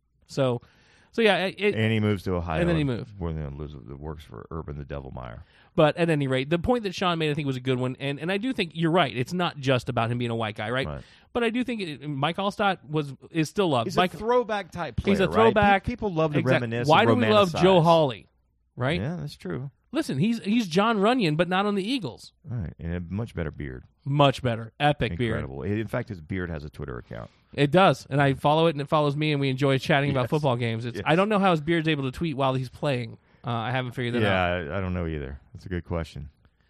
So, so yeah. It, And he moves to Ohio. And then he moved. Where then lives, works for Urban the Devilmeyer. But at any rate, the point that Sean made, I think, was a good one. And and I do think you're right. It's not just about him being a white guy, right? Right. But I do think it, Mike Allstott was is still loved. He's Mike, a throwback type player, he's a right? throwback. Pe- People love to exact- reminisce. Why and do we love romanticize. Joe Hawley? Right? Yeah, that's true. Listen, he's he's John Runyon, but not on the Eagles. All right, and a much better beard. Much better, epic beard. Incredible. In fact, his beard has a Twitter account. It does, and I follow it, and it follows me, and we enjoy chatting about Yes. football games. It's, Yes. I don't know how his beard's able to tweet while he's playing. Uh, I haven't figured that Yeah, out. I, I don't know either. That's a good question.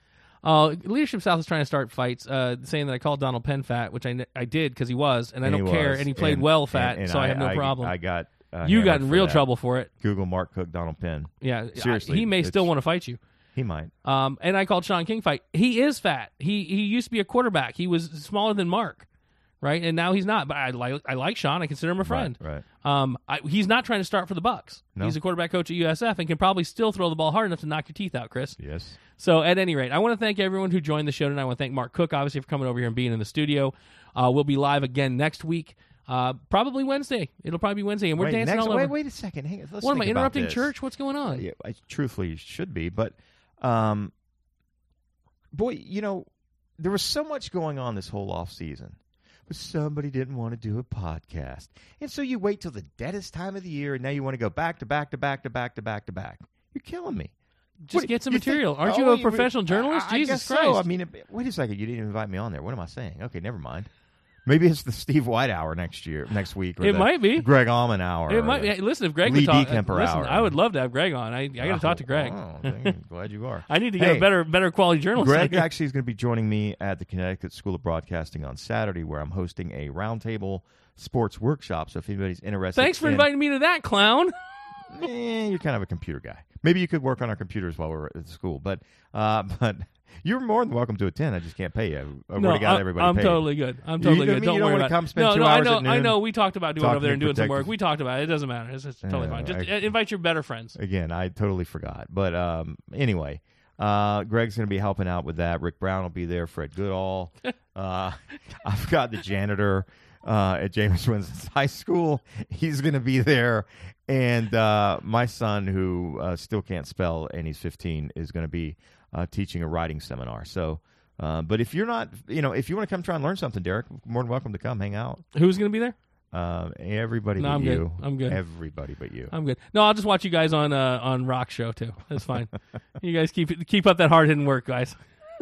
Uh, Leadership South is trying to start fights, uh, saying that I called Donald Penn fat, which I, kn- I did because he was, and I And don't he care, was. and he played And- well fat, and- and so I, have no I, problem. I got uh, you got hammered in for real that. trouble for it. Google Mark Cook, Donald Penn. Yeah, Seriously, I- he may still it's- want to fight you. He might. Um, and I called Sean King fight. He is fat. He he used to be a quarterback. He was smaller than Mark, right? And now he's not. But I like I like Sean. I consider him a friend. Right. right. Um, I, he's not trying to start for the Bucks. No. He's a quarterback coach at U S F and can probably still throw the ball hard enough to knock your teeth out, Chris. Yes. So at any rate, I want to thank everyone who joined the show tonight. I want to thank Mark Cook, obviously, for coming over here and being in the studio. Uh, we'll be live again next week, uh, probably Wednesday. It'll probably be Wednesday, and we're wait, dancing next, all wait, over. wait a second. Hang on. Let's What am I think about interrupting this. church? What's going on? Yeah, I truthfully should be, but um, boy, you know, there was so much going on this whole off season, but somebody didn't want to do a podcast, and so you wait till the deadest time of the year, and now you want to go back to back to back to back to back to back. You're killing me. Just What- get some you think- material. Aren't oh, you a you- professional journalist? I, I Jesus guess Christ. So. I mean, it- wait a second. You didn't invite me on there. What am I saying? Okay, never mind. Maybe it's the Steve White hour next year, next week. Or It the might be. Greg Allman hour. It or might the- be. Hey, listen, if Greg Lee would talk, Dekemper listen, hour. I would love to have Greg on. I, I got to talk to Greg. Oh, dang, glad you are. I need to get Hey, a better, better quality journalist. Greg here. actually is going to be joining me at the Connecticut School of Broadcasting on Saturday, where I'm hosting a roundtable sports workshop. So if anybody's interested, Thanks for in, inviting me to that, clown. Eh, you're kind of a computer guy. Maybe you could work on our computers while we're at the school, but uh, but you're more than welcome to attend. I just can't pay you. I've no, already got I'm, everybody I'm paid. totally good. I'm You totally don't good. mean Don't you don't worry wanna about come it. spend no, two no, hours I know. at I noon know. We talked about doing talking over there and to doing some protect- work. We talked about it. It doesn't matter. It's, it's totally Yeah, fine. Just I- uh, invite your better friends. Again, I totally forgot. But um, anyway, uh, Greg's going to be helping out with that. Rick Brown will be there. Fred Goodall. uh, I've got the janitor uh, at James Winston High School. He's going to be there. And uh, my son, who uh, still can't spell and he's fifteen, is going to be uh, teaching a writing seminar. So, uh, but if you're not, you know, if you want to come try and learn something, Derek, more than welcome to come hang out. Who's going to be there? Uh, everybody No, but I'm you. good. I'm good. Everybody but you. I'm good. No, I'll just watch you guys on uh, on Rock Show too. That's fine. You guys keep keep up that hard hitting work, guys.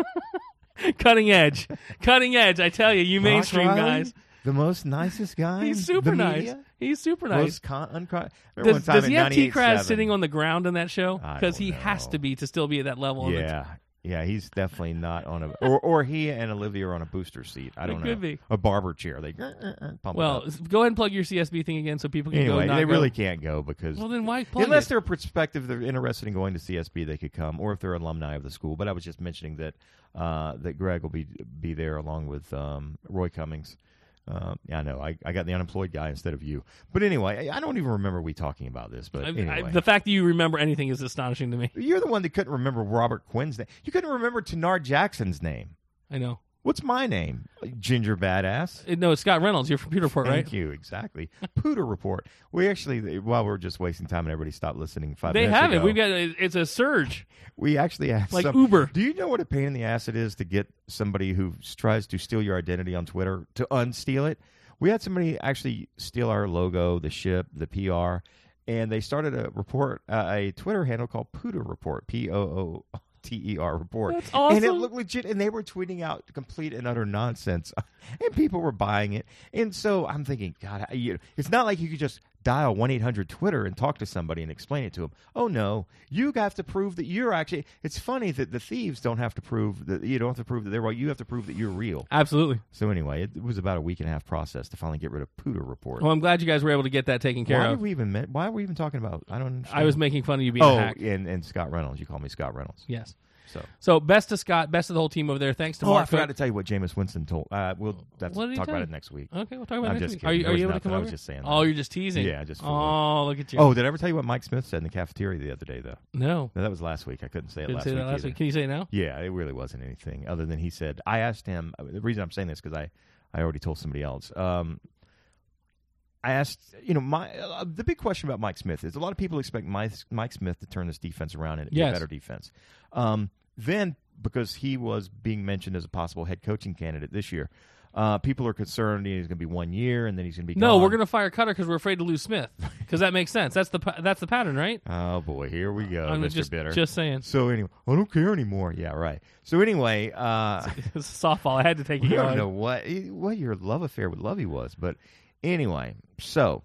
Cutting edge, cutting edge. I tell you, you Ross mainstream Riley, guys. the most nicest guy. He's in super the nice. media? He's super nice. Most con- uncon- Remember one Does, time does at he have T. ninety-eight point Kraz seven? sitting on the ground in that show? I Because don't he has know. to be to still be at that level. of the- Yeah, yeah, he's definitely not on a or or he and Olivia are on a booster seat. I It don't know. could be. A barber chair. They uh, uh, uh, pump Well, it up. go ahead and plug your C S B thing again so people can go. Anyway, Not they go. really can't go because Well, then why plug unless it? they're prospective, they're interested in going to C S B, they could come, or if they're alumni of the school. But I was just mentioning that uh, that Greg will be be there along with um, Roy Cummings. Uh, yeah, I know. I, I got the unemployed guy instead of you. But anyway, I, I don't even remember we talking about this. But I- anyway. I, the fact that you remember anything is astonishing to me. You're the one that couldn't remember Robert Quinn's name. You couldn't remember Tenard Jackson's name. I know. What's my name? Ginger Badass. Uh, No, it's Scott Reynolds. You're from Computer Report, right? Thank you. Exactly. Pooter Report. We actually, while we're just wasting time and everybody stopped listening five They minutes have ago, it. We've got a, it's a surge. we actually asked Like some- Uber. Do you know what a pain in the ass it is to get somebody who s- tries to steal your identity on Twitter to unsteal it? We had somebody actually steal our logo, the ship, the P R, and they started a report, uh, a Twitter handle called Pooter Report, P O O T E R Report. That's awesome. And it looked legit, and they were tweeting out complete and utter nonsense, and people were buying it. And so I'm thinking, God, you, it's not like you could just dial one eight hundred Twitter and talk to somebody and explain it to them. Oh, no. You have to prove that you're actually – it's funny that the thieves don't have to prove that – you don't have to prove that they're right. You have to prove that you're real. Absolutely. So anyway, it, it was about a week and a half process to finally get rid of Pooter Report. Well, I'm glad you guys were able to get that taken care why of. Did we even met, why were we even talking about – I don't understand. I was making fun of you being oh, a hack. and, and Scott Reynolds. You call me Scott Reynolds. Yes. So, so best to Scott, best of the whole team over there. Thanks to oh, Mark. I forgot to tell you what Jameis Winston told. Uh, we'll that's What did he talk tell about you? it next week. Okay, we'll talk about I'm it next just week. kidding. Are you, There are was you able to nothing. come I over? was just saying Oh, that. you're just teasing. Yeah, just fooling. Oh, look at you. Oh, did I ever tell you what Mike Smith said in the cafeteria the other day, though? no. No, that was last week. I couldn't say it Didn't last say week that last either. week. Can you say it now? Yeah, it really wasn't anything other than he said, I asked him, the reason I'm saying this because I, I already told somebody else. Um, I asked, you know, my uh, the big question about Mike Smith is a lot of people expect Mike, Mike Smith to turn this defense around and be Yes. a better defense. Um, then, because he was being mentioned as a possible head coaching candidate this year, uh, people are concerned he's going to be one year and then he's going to be No, gone. we're going to fire Cutter because we're afraid to lose Smith. Because that makes sense. That's the pa- that's the pattern, right? Oh, boy, here we go, I'm Mister just, Bitter. just saying. So, anyway, I don't care anymore. Yeah, right. So, anyway, uh, It's a softball. I had to take it. I don't on. know what, what your love affair with Lovey was, but anyway, so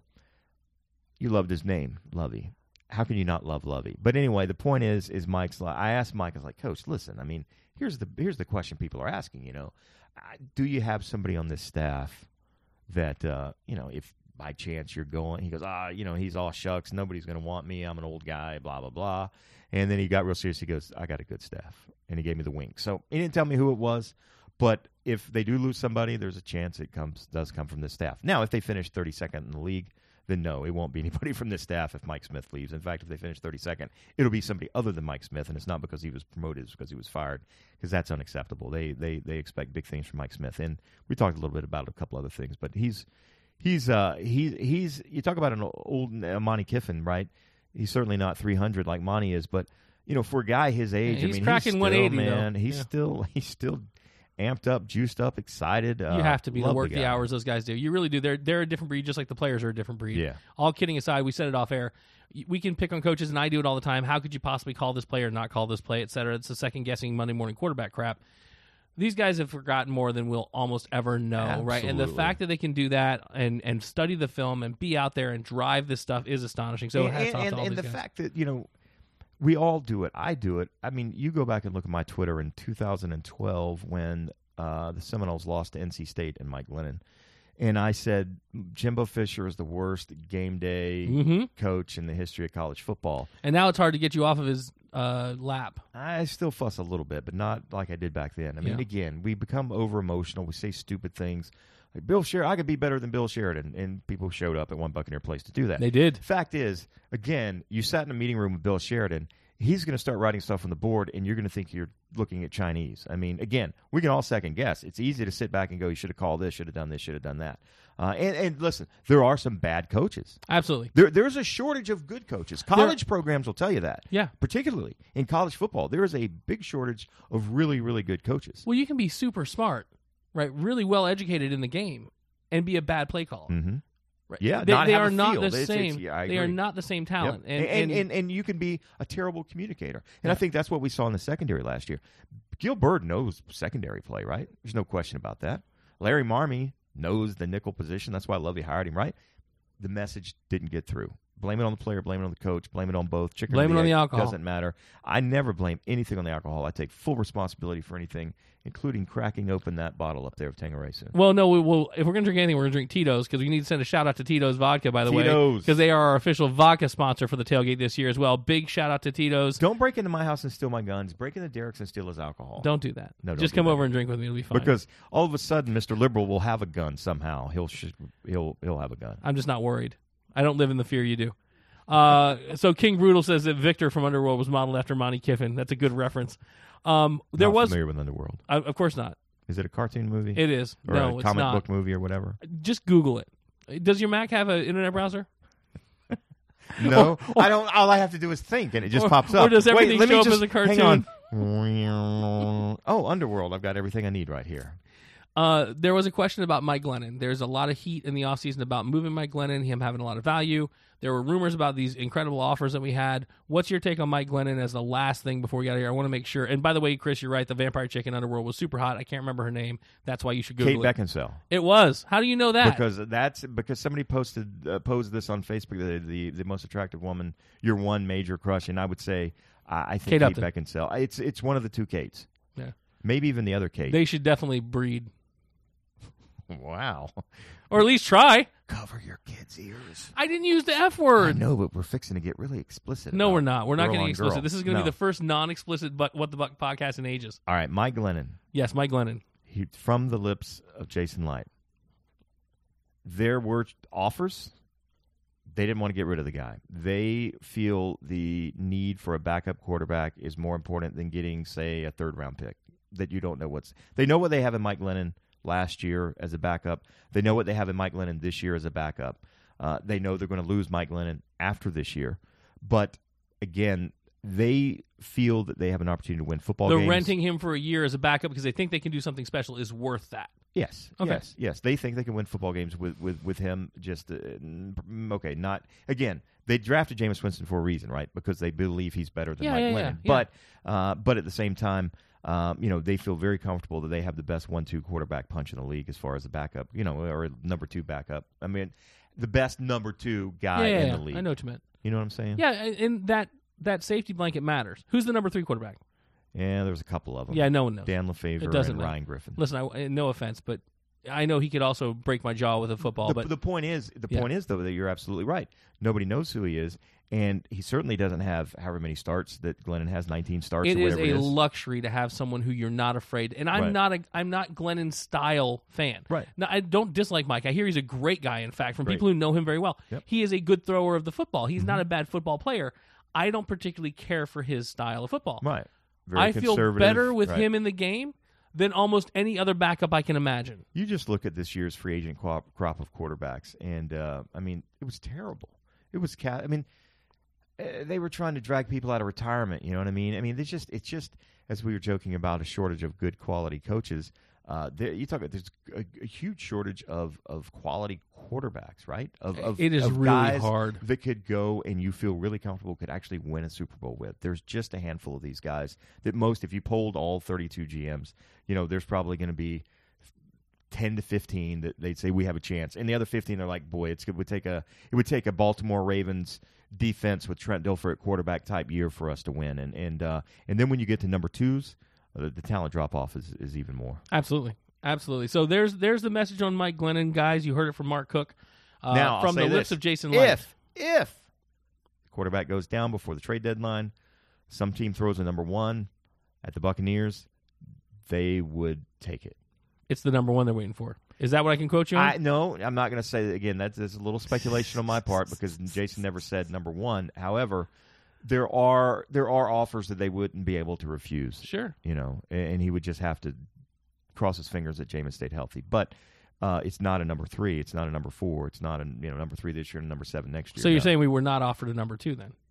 you loved his name, Lovey. How can you not love Lovey? But anyway, the point is, is Mike's. I asked Mike, I was like, Coach, listen. I mean, here's the here's the question people are asking. You know, uh, do you have somebody on this staff that uh, you know, if by chance you're going, he goes, ah, you know, he's all shucks. Nobody's going to want me. I'm an old guy. Blah blah blah. And then he got real serious. He goes, I got a good staff, and he gave me the wink. So he didn't tell me who it was, but if they do lose somebody, there's a chance it comes does come from this staff. Now, if they finish thirty-second in the league, then no, it won't be anybody from this staff if Mike Smith leaves. In fact, if they finish thirty-second, it'll be somebody other than Mike Smith, and it's not because he was promoted, it's because he was fired, because that's unacceptable. They they they expect big things from Mike Smith, and we talked a little bit about a couple other things, but he's he's uh he he's you talk about an old uh, Monty Kiffin, right? He's certainly not three hundred like Monty is, but you know, for a guy his age, Yeah, he's I mean, cracking he's still, one eighty, man, though. he's Yeah. still he's still amped up, juiced up, excited. Uh, You have to be to love work the the, guy. hours those guys do. You really do. They're they're a different breed, just like the players are a different breed. Yeah. All kidding aside, we said it off air. We can pick on coaches, and I do it all the time. How could you possibly call this player, not call this play, et cetera? It's the second guessing Monday morning quarterback crap. These guys have forgotten more than we'll almost ever know, right? And the Absolutely. fact that they can do that and, and study the film and be out there and drive this stuff is astonishing. So and, hats and, off and, to all and these the guys. fact that, you know, we all do it. I do it. I mean, you go back and look at my Twitter in two thousand twelve when uh, the Seminoles lost to N C State and Mike Glennon. And I said, Jimbo Fisher is the worst game day Mhm. coach in the history of college football. And now it's hard to get you off of his uh, lap. I still fuss a little bit, but not like I did back then. I mean, Yeah. again, we become over emotional. We say stupid things. Like Bill Sheridan, I could be better than Bill Sheridan, and people showed up at one Buccaneer place to do that. They did. Fact is, again, you sat in a meeting room with Bill Sheridan. He's going to start writing stuff on the board, and you're going to think you're looking at Chinese. I mean, again, we can all second guess. It's easy to sit back and go, you should have called this, should have done this, should have done that. Uh, and, and listen, there are some bad coaches. Absolutely. There, there's a shortage of good coaches. College programs will tell you that. Yeah. Particularly in college football, there is a big shortage of really, really good coaches. Well, you can be super smart, right? Really well educated in the game and be a bad play caller. Mm-hmm. Right. Yeah, they, not they have are a not field. the It's- it's- same. yeah, I they are agree. not the same talent. Yep. And, and, and, and you can be a terrible communicator. And I Yeah. think that's what we saw in the secondary last year. Gil Bird knows secondary play, right? There's no question about that. Larry Marmey knows the nickel position. That's why Lovey hired him, right? The message didn't get through. Blame it on the player, blame it on the coach, blame it on both. Chicken Blame or it on egg, the alcohol. Doesn't matter. I never blame anything on the alcohol. I take full responsibility for anything, including cracking open that bottle up there of Tangeraysa. Well, no, we will. If we're going to drink anything, we're going to drink Tito's because we need to send a shout out to Tito's Vodka, by the way, Tito's. because they are our official vodka sponsor for the tailgate this year as well. Big shout out to Tito's. Don't break into my house and steal my guns. Break into Derek's and steal his alcohol. Don't do that. No, don't just do come that. over and drink with me. It'll be fine. Because all of a sudden, Mister Liberal will have a gun somehow. He'll sh- he'll he'll have a gun. I'm just not worried. I don't live in the fear you do. Uh, so King Brutal says that Victor from Underworld was modeled after Monty Kiffin. That's a good reference. Um, there Not was, familiar with Underworld. uh, of course not. Is it a cartoon movie? It is. or no, a it's comic not. book movie or whatever? Just Google it. Does your Mac have an internet browser? No, I don't. All I have to do is think, and it just Or- pops or up. does everything Wait, let me show up just, as a cartoon? Hang on. Oh, Underworld. I've got everything I need right here. Uh, there was a question about Mike Glennon. There's a lot of heat in the offseason about moving Mike Glennon, him having a lot of value. There were rumors about these incredible offers that we had. What's your take on Mike Glennon as the last thing before we got here? I want to make sure. And by the way, Chris, you're right. The Vampire Chicken Underworld was super hot. I can't remember her name. That's why you should Google Kate it. Beckinsale. It was. How do you know that? Because that's because somebody posted uh, posed this on Facebook. The, the the most attractive woman, your one major crush, and I would say uh, I think Kate Kate, Upton. Beckinsale. It's it's one of the two Kates. Yeah. Maybe even the other Kate. They should definitely breed. Wow. Or at least try. Cover your kids' ears. I didn't use the F I word. know, but we're fixing to get really explicit. No, about we're not. We're not girl getting on explicit. girl. This is going to No. be the first non-explicit but What the Buck podcast in ages. All right, Mike Glennon. Yes, Mike Glennon. He, from the lips of Jason Light. There were offers. They didn't want to get rid of the guy. They feel the need for a backup quarterback is more important than getting, say, a third-round pick that you don't know what's. They know what they have in Mike Glennon last year as a backup. They know what they have in Mike Glennon this year as a backup. Uh, they know they're going to lose Mike Glennon after this year. But, again, they feel that they have an opportunity to win football They're games. renting him for a year as a backup because they think they can do something special is worth that. Yes. Okay. Yes. Yes. They think they can win football games with, with, with him. Just uh, mm, okay. Not again. They drafted Jameis Winston for a reason, right? Because they believe he's better than Yeah, Mike yeah, Glennon. yeah, yeah. But uh, but at the same time, um, you know, they feel very comfortable that they have the best one-two quarterback punch in the league as far as the backup. You know, or number two backup. I mean, the best number two guy yeah, yeah, in yeah. the league. I know what you meant. You know what I'm saying? Yeah, and that that safety blanket matters. Who's the number three quarterback? Yeah. There's a couple of them. Yeah, no one knows. Dan LeFevre It doesn't and matter. Ryan Griffin. Listen, I, no offense, but I know he could also break my jaw with a football. The, but the point is, the Yeah. point is though that you're absolutely right. Nobody knows who he is, and he certainly doesn't have however many starts that Glennon has, nineteen starts. it or is whatever a it is. luxury to have someone who you're not afraid. And I'm Right. not a I'm not Glennon's style fan. Right. Now, I don't dislike Mike. I hear he's a great guy. In fact, from Great. people who know him very well, Yep. he is a good thrower of the football. He's Mm-hmm. not a bad football player. I don't particularly care for his style of football. Right. Very I feel conservative, better with right. him in the game than almost any other backup I can imagine. You just look at this year's free agent crop, crop of quarterbacks, and uh, I mean, it was terrible. It was cat. I mean, uh, they were trying to drag people out of retirement. You know what I mean? I mean, it's just, it's just as we were joking about a shortage of good quality coaches. Uh, there, you talk about there's a, a huge shortage of, of quality quarterbacks, right? Of, of It is of really guys hard. that could go and you feel really comfortable could actually win a Super Bowl with. There's just a handful of these guys that most, if you polled all thirty-two G Ms, you know, there's probably going to be ten to fifteen that they'd say we have a chance, and the other fifteen are like, boy, it's, it would take a it would take a Baltimore Ravens defense with Trent Dilfer at quarterback type year for us to win, and and uh, and then when you get to number twos, uh, the talent drop off is, is even more. Absolutely. Absolutely. So there's there's the message on Mike Glennon, guys. You heard it from Mark Cook. Uh, Now, I'll from say the lips this. of Jason Light. If if the quarterback goes down before the trade deadline, some team throws a number one at the Buccaneers, they would take it. It's the number one they're waiting for. Is that what I can quote you on? I no, I'm not going to say that again. That's, that's a little speculation on my part because Jason never said number one. However, there are there are offers that they wouldn't be able to refuse. Sure. You know, and, and he would just have to cross his fingers that Jameis stayed healthy. But uh, it's not a number three. It's not a number four. It's not a you know number three this year and number seven next year. So you're No. saying we were not offered a number two then?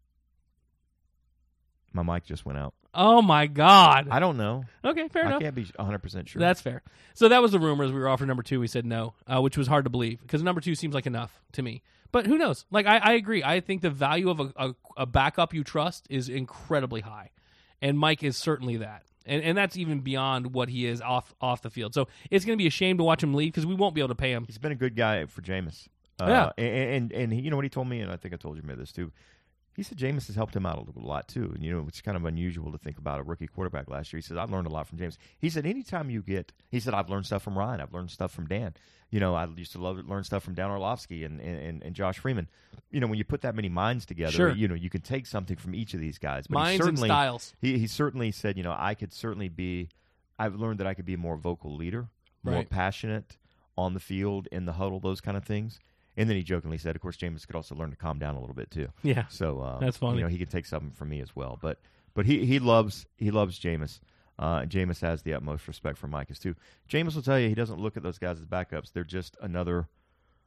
My mic just went out. Oh, my God. I don't know. Okay, fair I enough. can't be one hundred percent sure. That's fair. So that was the rumors. We were offered number two. We said no, uh, which was hard to believe because number two seems like enough to me. But who knows? Like I, I agree. I think the value of a, a, a backup you trust is incredibly high, and Mike is certainly that. And and that's even beyond what he is off off the field. So it's going to be a shame to watch him leave because we won't be able to pay him. He's been a good guy for Jameis. Uh, Yeah. and, and and he, you know what he told me, and I think I told you this too. He said Jameis has helped him out a lot too. And you know, it's kind of unusual to think about a rookie quarterback last year. He said I've learned a lot from Jameis. He said anytime you get, he said I've learned stuff from Ryan. I've learned stuff from Dan. You know, I used to love to learn stuff from Dan Orlovsky and, and, and Josh Freeman. You know, when you put that many minds together, Sure. you know, you can take something from each of these guys. But he Minds and certainly, styles. He, he certainly said, you know, I could certainly be, I've learned that I could be a more vocal leader, more Right. passionate on the field, in the huddle, those kind of things. And then he jokingly said, of course, Jameis could also learn to calm down a little bit too. Yeah. So um, That's funny. You know, he could take something from me as well. But but he he loves he loves Jameis. Uh, Jameis has the utmost respect for Micahs too. Jameis will tell you he doesn't look at those guys as backups. They're just another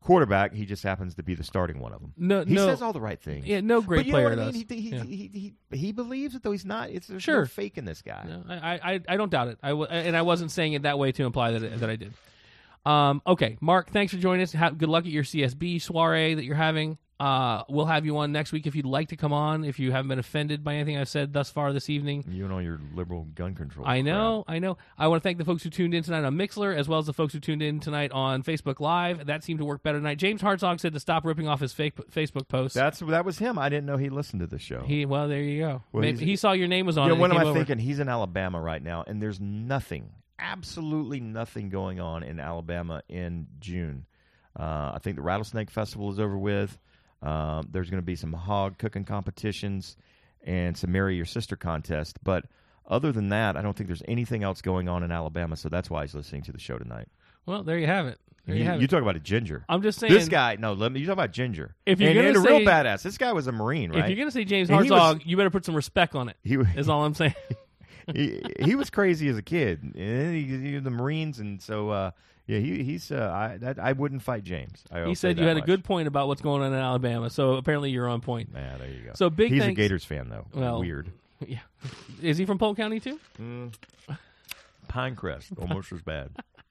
quarterback. He just happens to be the starting one of them. No, he no, says all the right things. Yeah, no great but you player know what I does. mean? He, he, Yeah. he, he, he, he believes it, though he's not. It's there's Sure. no fake in this guy. No, I, I, I don't doubt it. I w- and I wasn't saying it that way to imply that it, that I did. Um, okay, Mark, thanks for joining us. Have, good luck at your C S B soiree that you're having. Uh, we'll have you on next week if you'd like to come on, if you haven't been offended by anything I've said thus far this evening. You and all your liberal gun control. I know, crap. I know. I want to thank the folks who tuned in tonight on Mixlr, as well as the folks who tuned in tonight on Facebook Live. That seemed to work better tonight. James Hartzog said to stop ripping off his fake Facebook posts. That's that was him. I didn't know he listened to the show. He well, there you go. Well, Maybe he saw your name was on. You it know, what and am came I over. thinking? He's in Alabama right now, and there's nothing, absolutely nothing going on in Alabama in June. Uh, I think the Rattlesnake Festival is over with. Um, there's going to be some hog cooking competitions and some Marry Your Sister contest. But other than that, I don't think there's anything else going on in Alabama, so that's why he's listening to the show tonight. Well, there you have it. There you, you, have you it. talk about a ginger. I'm just saying. This guy, no, let me, you talk about ginger. If you're and, gonna and a say- real badass. This guy was a Marine, right? If you're going to say James And he Hartzog, was- you better put some respect on it. he, Is all I'm saying. he, he was crazy as a kid, and then he, he the Marines, and so uh, yeah, he, he's uh, I that, I wouldn't fight James. I He will say said you that had a much. good point about what's going on in Alabama, so apparently you're on point. Yeah, there you go. So big He's thanks- a Gators fan though. Well, Weird. Yeah, is he from Polk County too? Mm. Pinecrest, almost as bad.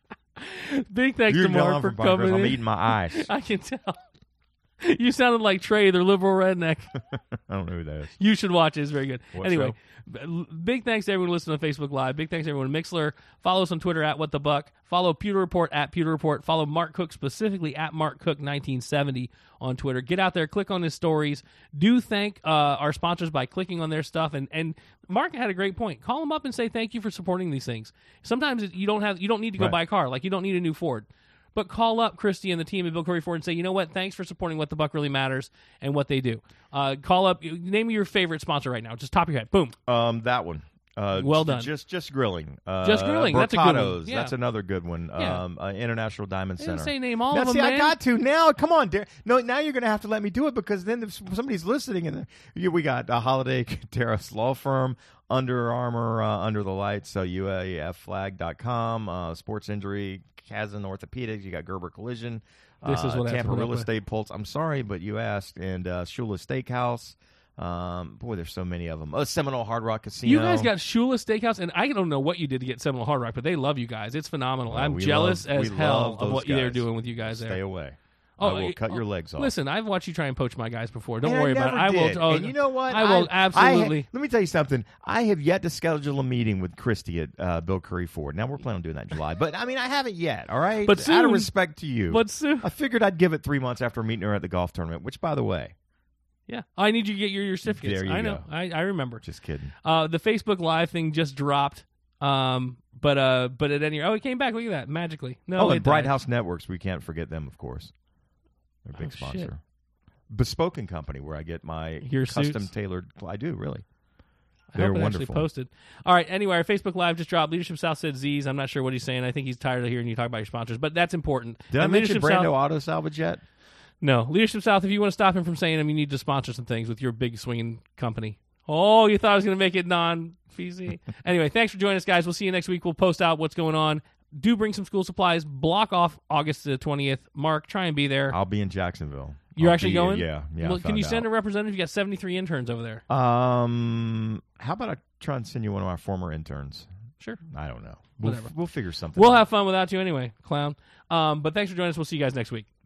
Big thanks You to know Mark I'm for from Pinecrest. coming I'm in. eating my ice. I can tell. You sounded like Trey, their liberal redneck. I don't know who that is. You should watch it. It's very good. What Anyway, b- big thanks to everyone listening on Facebook Live. Big thanks to everyone on Mixlr. Follow us on Twitter at What the Buck. Follow Pewter Report at Pewter Report. Follow Mark Cook specifically at Mark Cook nineteen seventy on Twitter. Get out there, click on his stories. Do thank uh, our sponsors by clicking on their stuff. And and Mark had a great point. Call them up and say thank you for supporting these things. Sometimes you don't have you don't need to go Right. buy a car. Like you don't need a new Ford. But call up Christy and the team at Bill Curry Ford and say, you know what? Thanks for supporting What the Buck Really Matters and what they do. Uh, call up. Name your favorite sponsor right now. Just top of your head. Boom. Um, that one. Uh, Well j- done. Just just grilling. Uh, Just Grilling, that's a good one. Brocados, Yeah. That's another good one. Yeah. Um, uh, International Diamond I didn't Center. say name all Now, of them, see, I man. got to now. Come on, Dar- no. Now you're going to have to let me do it because then if somebody's listening, and you, we got a Holiday Terrace Law Firm, Under Armour, uh, Under the Lights, uh, U A F flag dot com, uh, Sports Injury, Kazan Orthopedics. You got Gerber Collision. This is uh, what I have to Tampa put up Real with. Estate Pulse. I'm sorry, but you asked, and uh, Shula Steakhouse. Um, boy, there's so many of them. Oh, Seminole Hard Rock Casino. You guys got Shula Steakhouse, and I don't know what you did to get Seminole Hard Rock, but they love you guys. It's phenomenal. Well, I'm we jealous love- as we hell love of those what they're guys. doing with you guys Stay there. away. Oh, I will I- cut oh, your legs off. Listen, I've watched you try and poach my guys before. Don't And worry I about it. never I did. will. Oh, and you know what? I will I- absolutely. I, let me tell you something. I have yet to schedule a meeting with Christy at uh, Bill Curry Ford. Now we're planning on doing that in July, but I mean I haven't yet. All right, But out soon. of respect to you, but soon, I figured I'd give it three months after meeting her at the golf tournament. Which, by the way, yeah, I need you to get your, your certificates. There you I know. go. I, I remember. just kidding. Uh, the Facebook Live thing just dropped. Um, but uh, but at any oh, it came back. Look at that magically. No, oh, it and Bright died. House Networks. We can't forget them, of course. They're a big Oh, sponsor. shit. Bespoken Company, where I get my Your custom suits? tailored. I do really. I They're hope it wonderful. actually posted. All right. Anyway, our Facebook Live just dropped. Leadership South said Z's. I'm not sure what he's saying. I think he's tired of hearing you talk about your sponsors, but that's important. Did I And mention Leadership Brando South, Auto Salvage yet? no, Leadership South. If you want to stop him from saying them, you need to sponsor some things with your big swinging company. Oh, you thought I was going to make it non-feasy. Anyway, thanks for joining us, guys. We'll see you next week. We'll post out what's going on. Do bring some school supplies. Block off August the twentieth. Mark, try and be there. I'll be in Jacksonville. You're I'll actually be- going? Yeah, yeah. I Well, can found you send out. a representative? You got seventy-three interns over there. Um, how about I try and send you one of our former interns? Sure. I don't know. We'll, Whatever. we'll figure something. We'll out. have fun without you anyway, clown. Um, but thanks for joining us. We'll see you guys next week.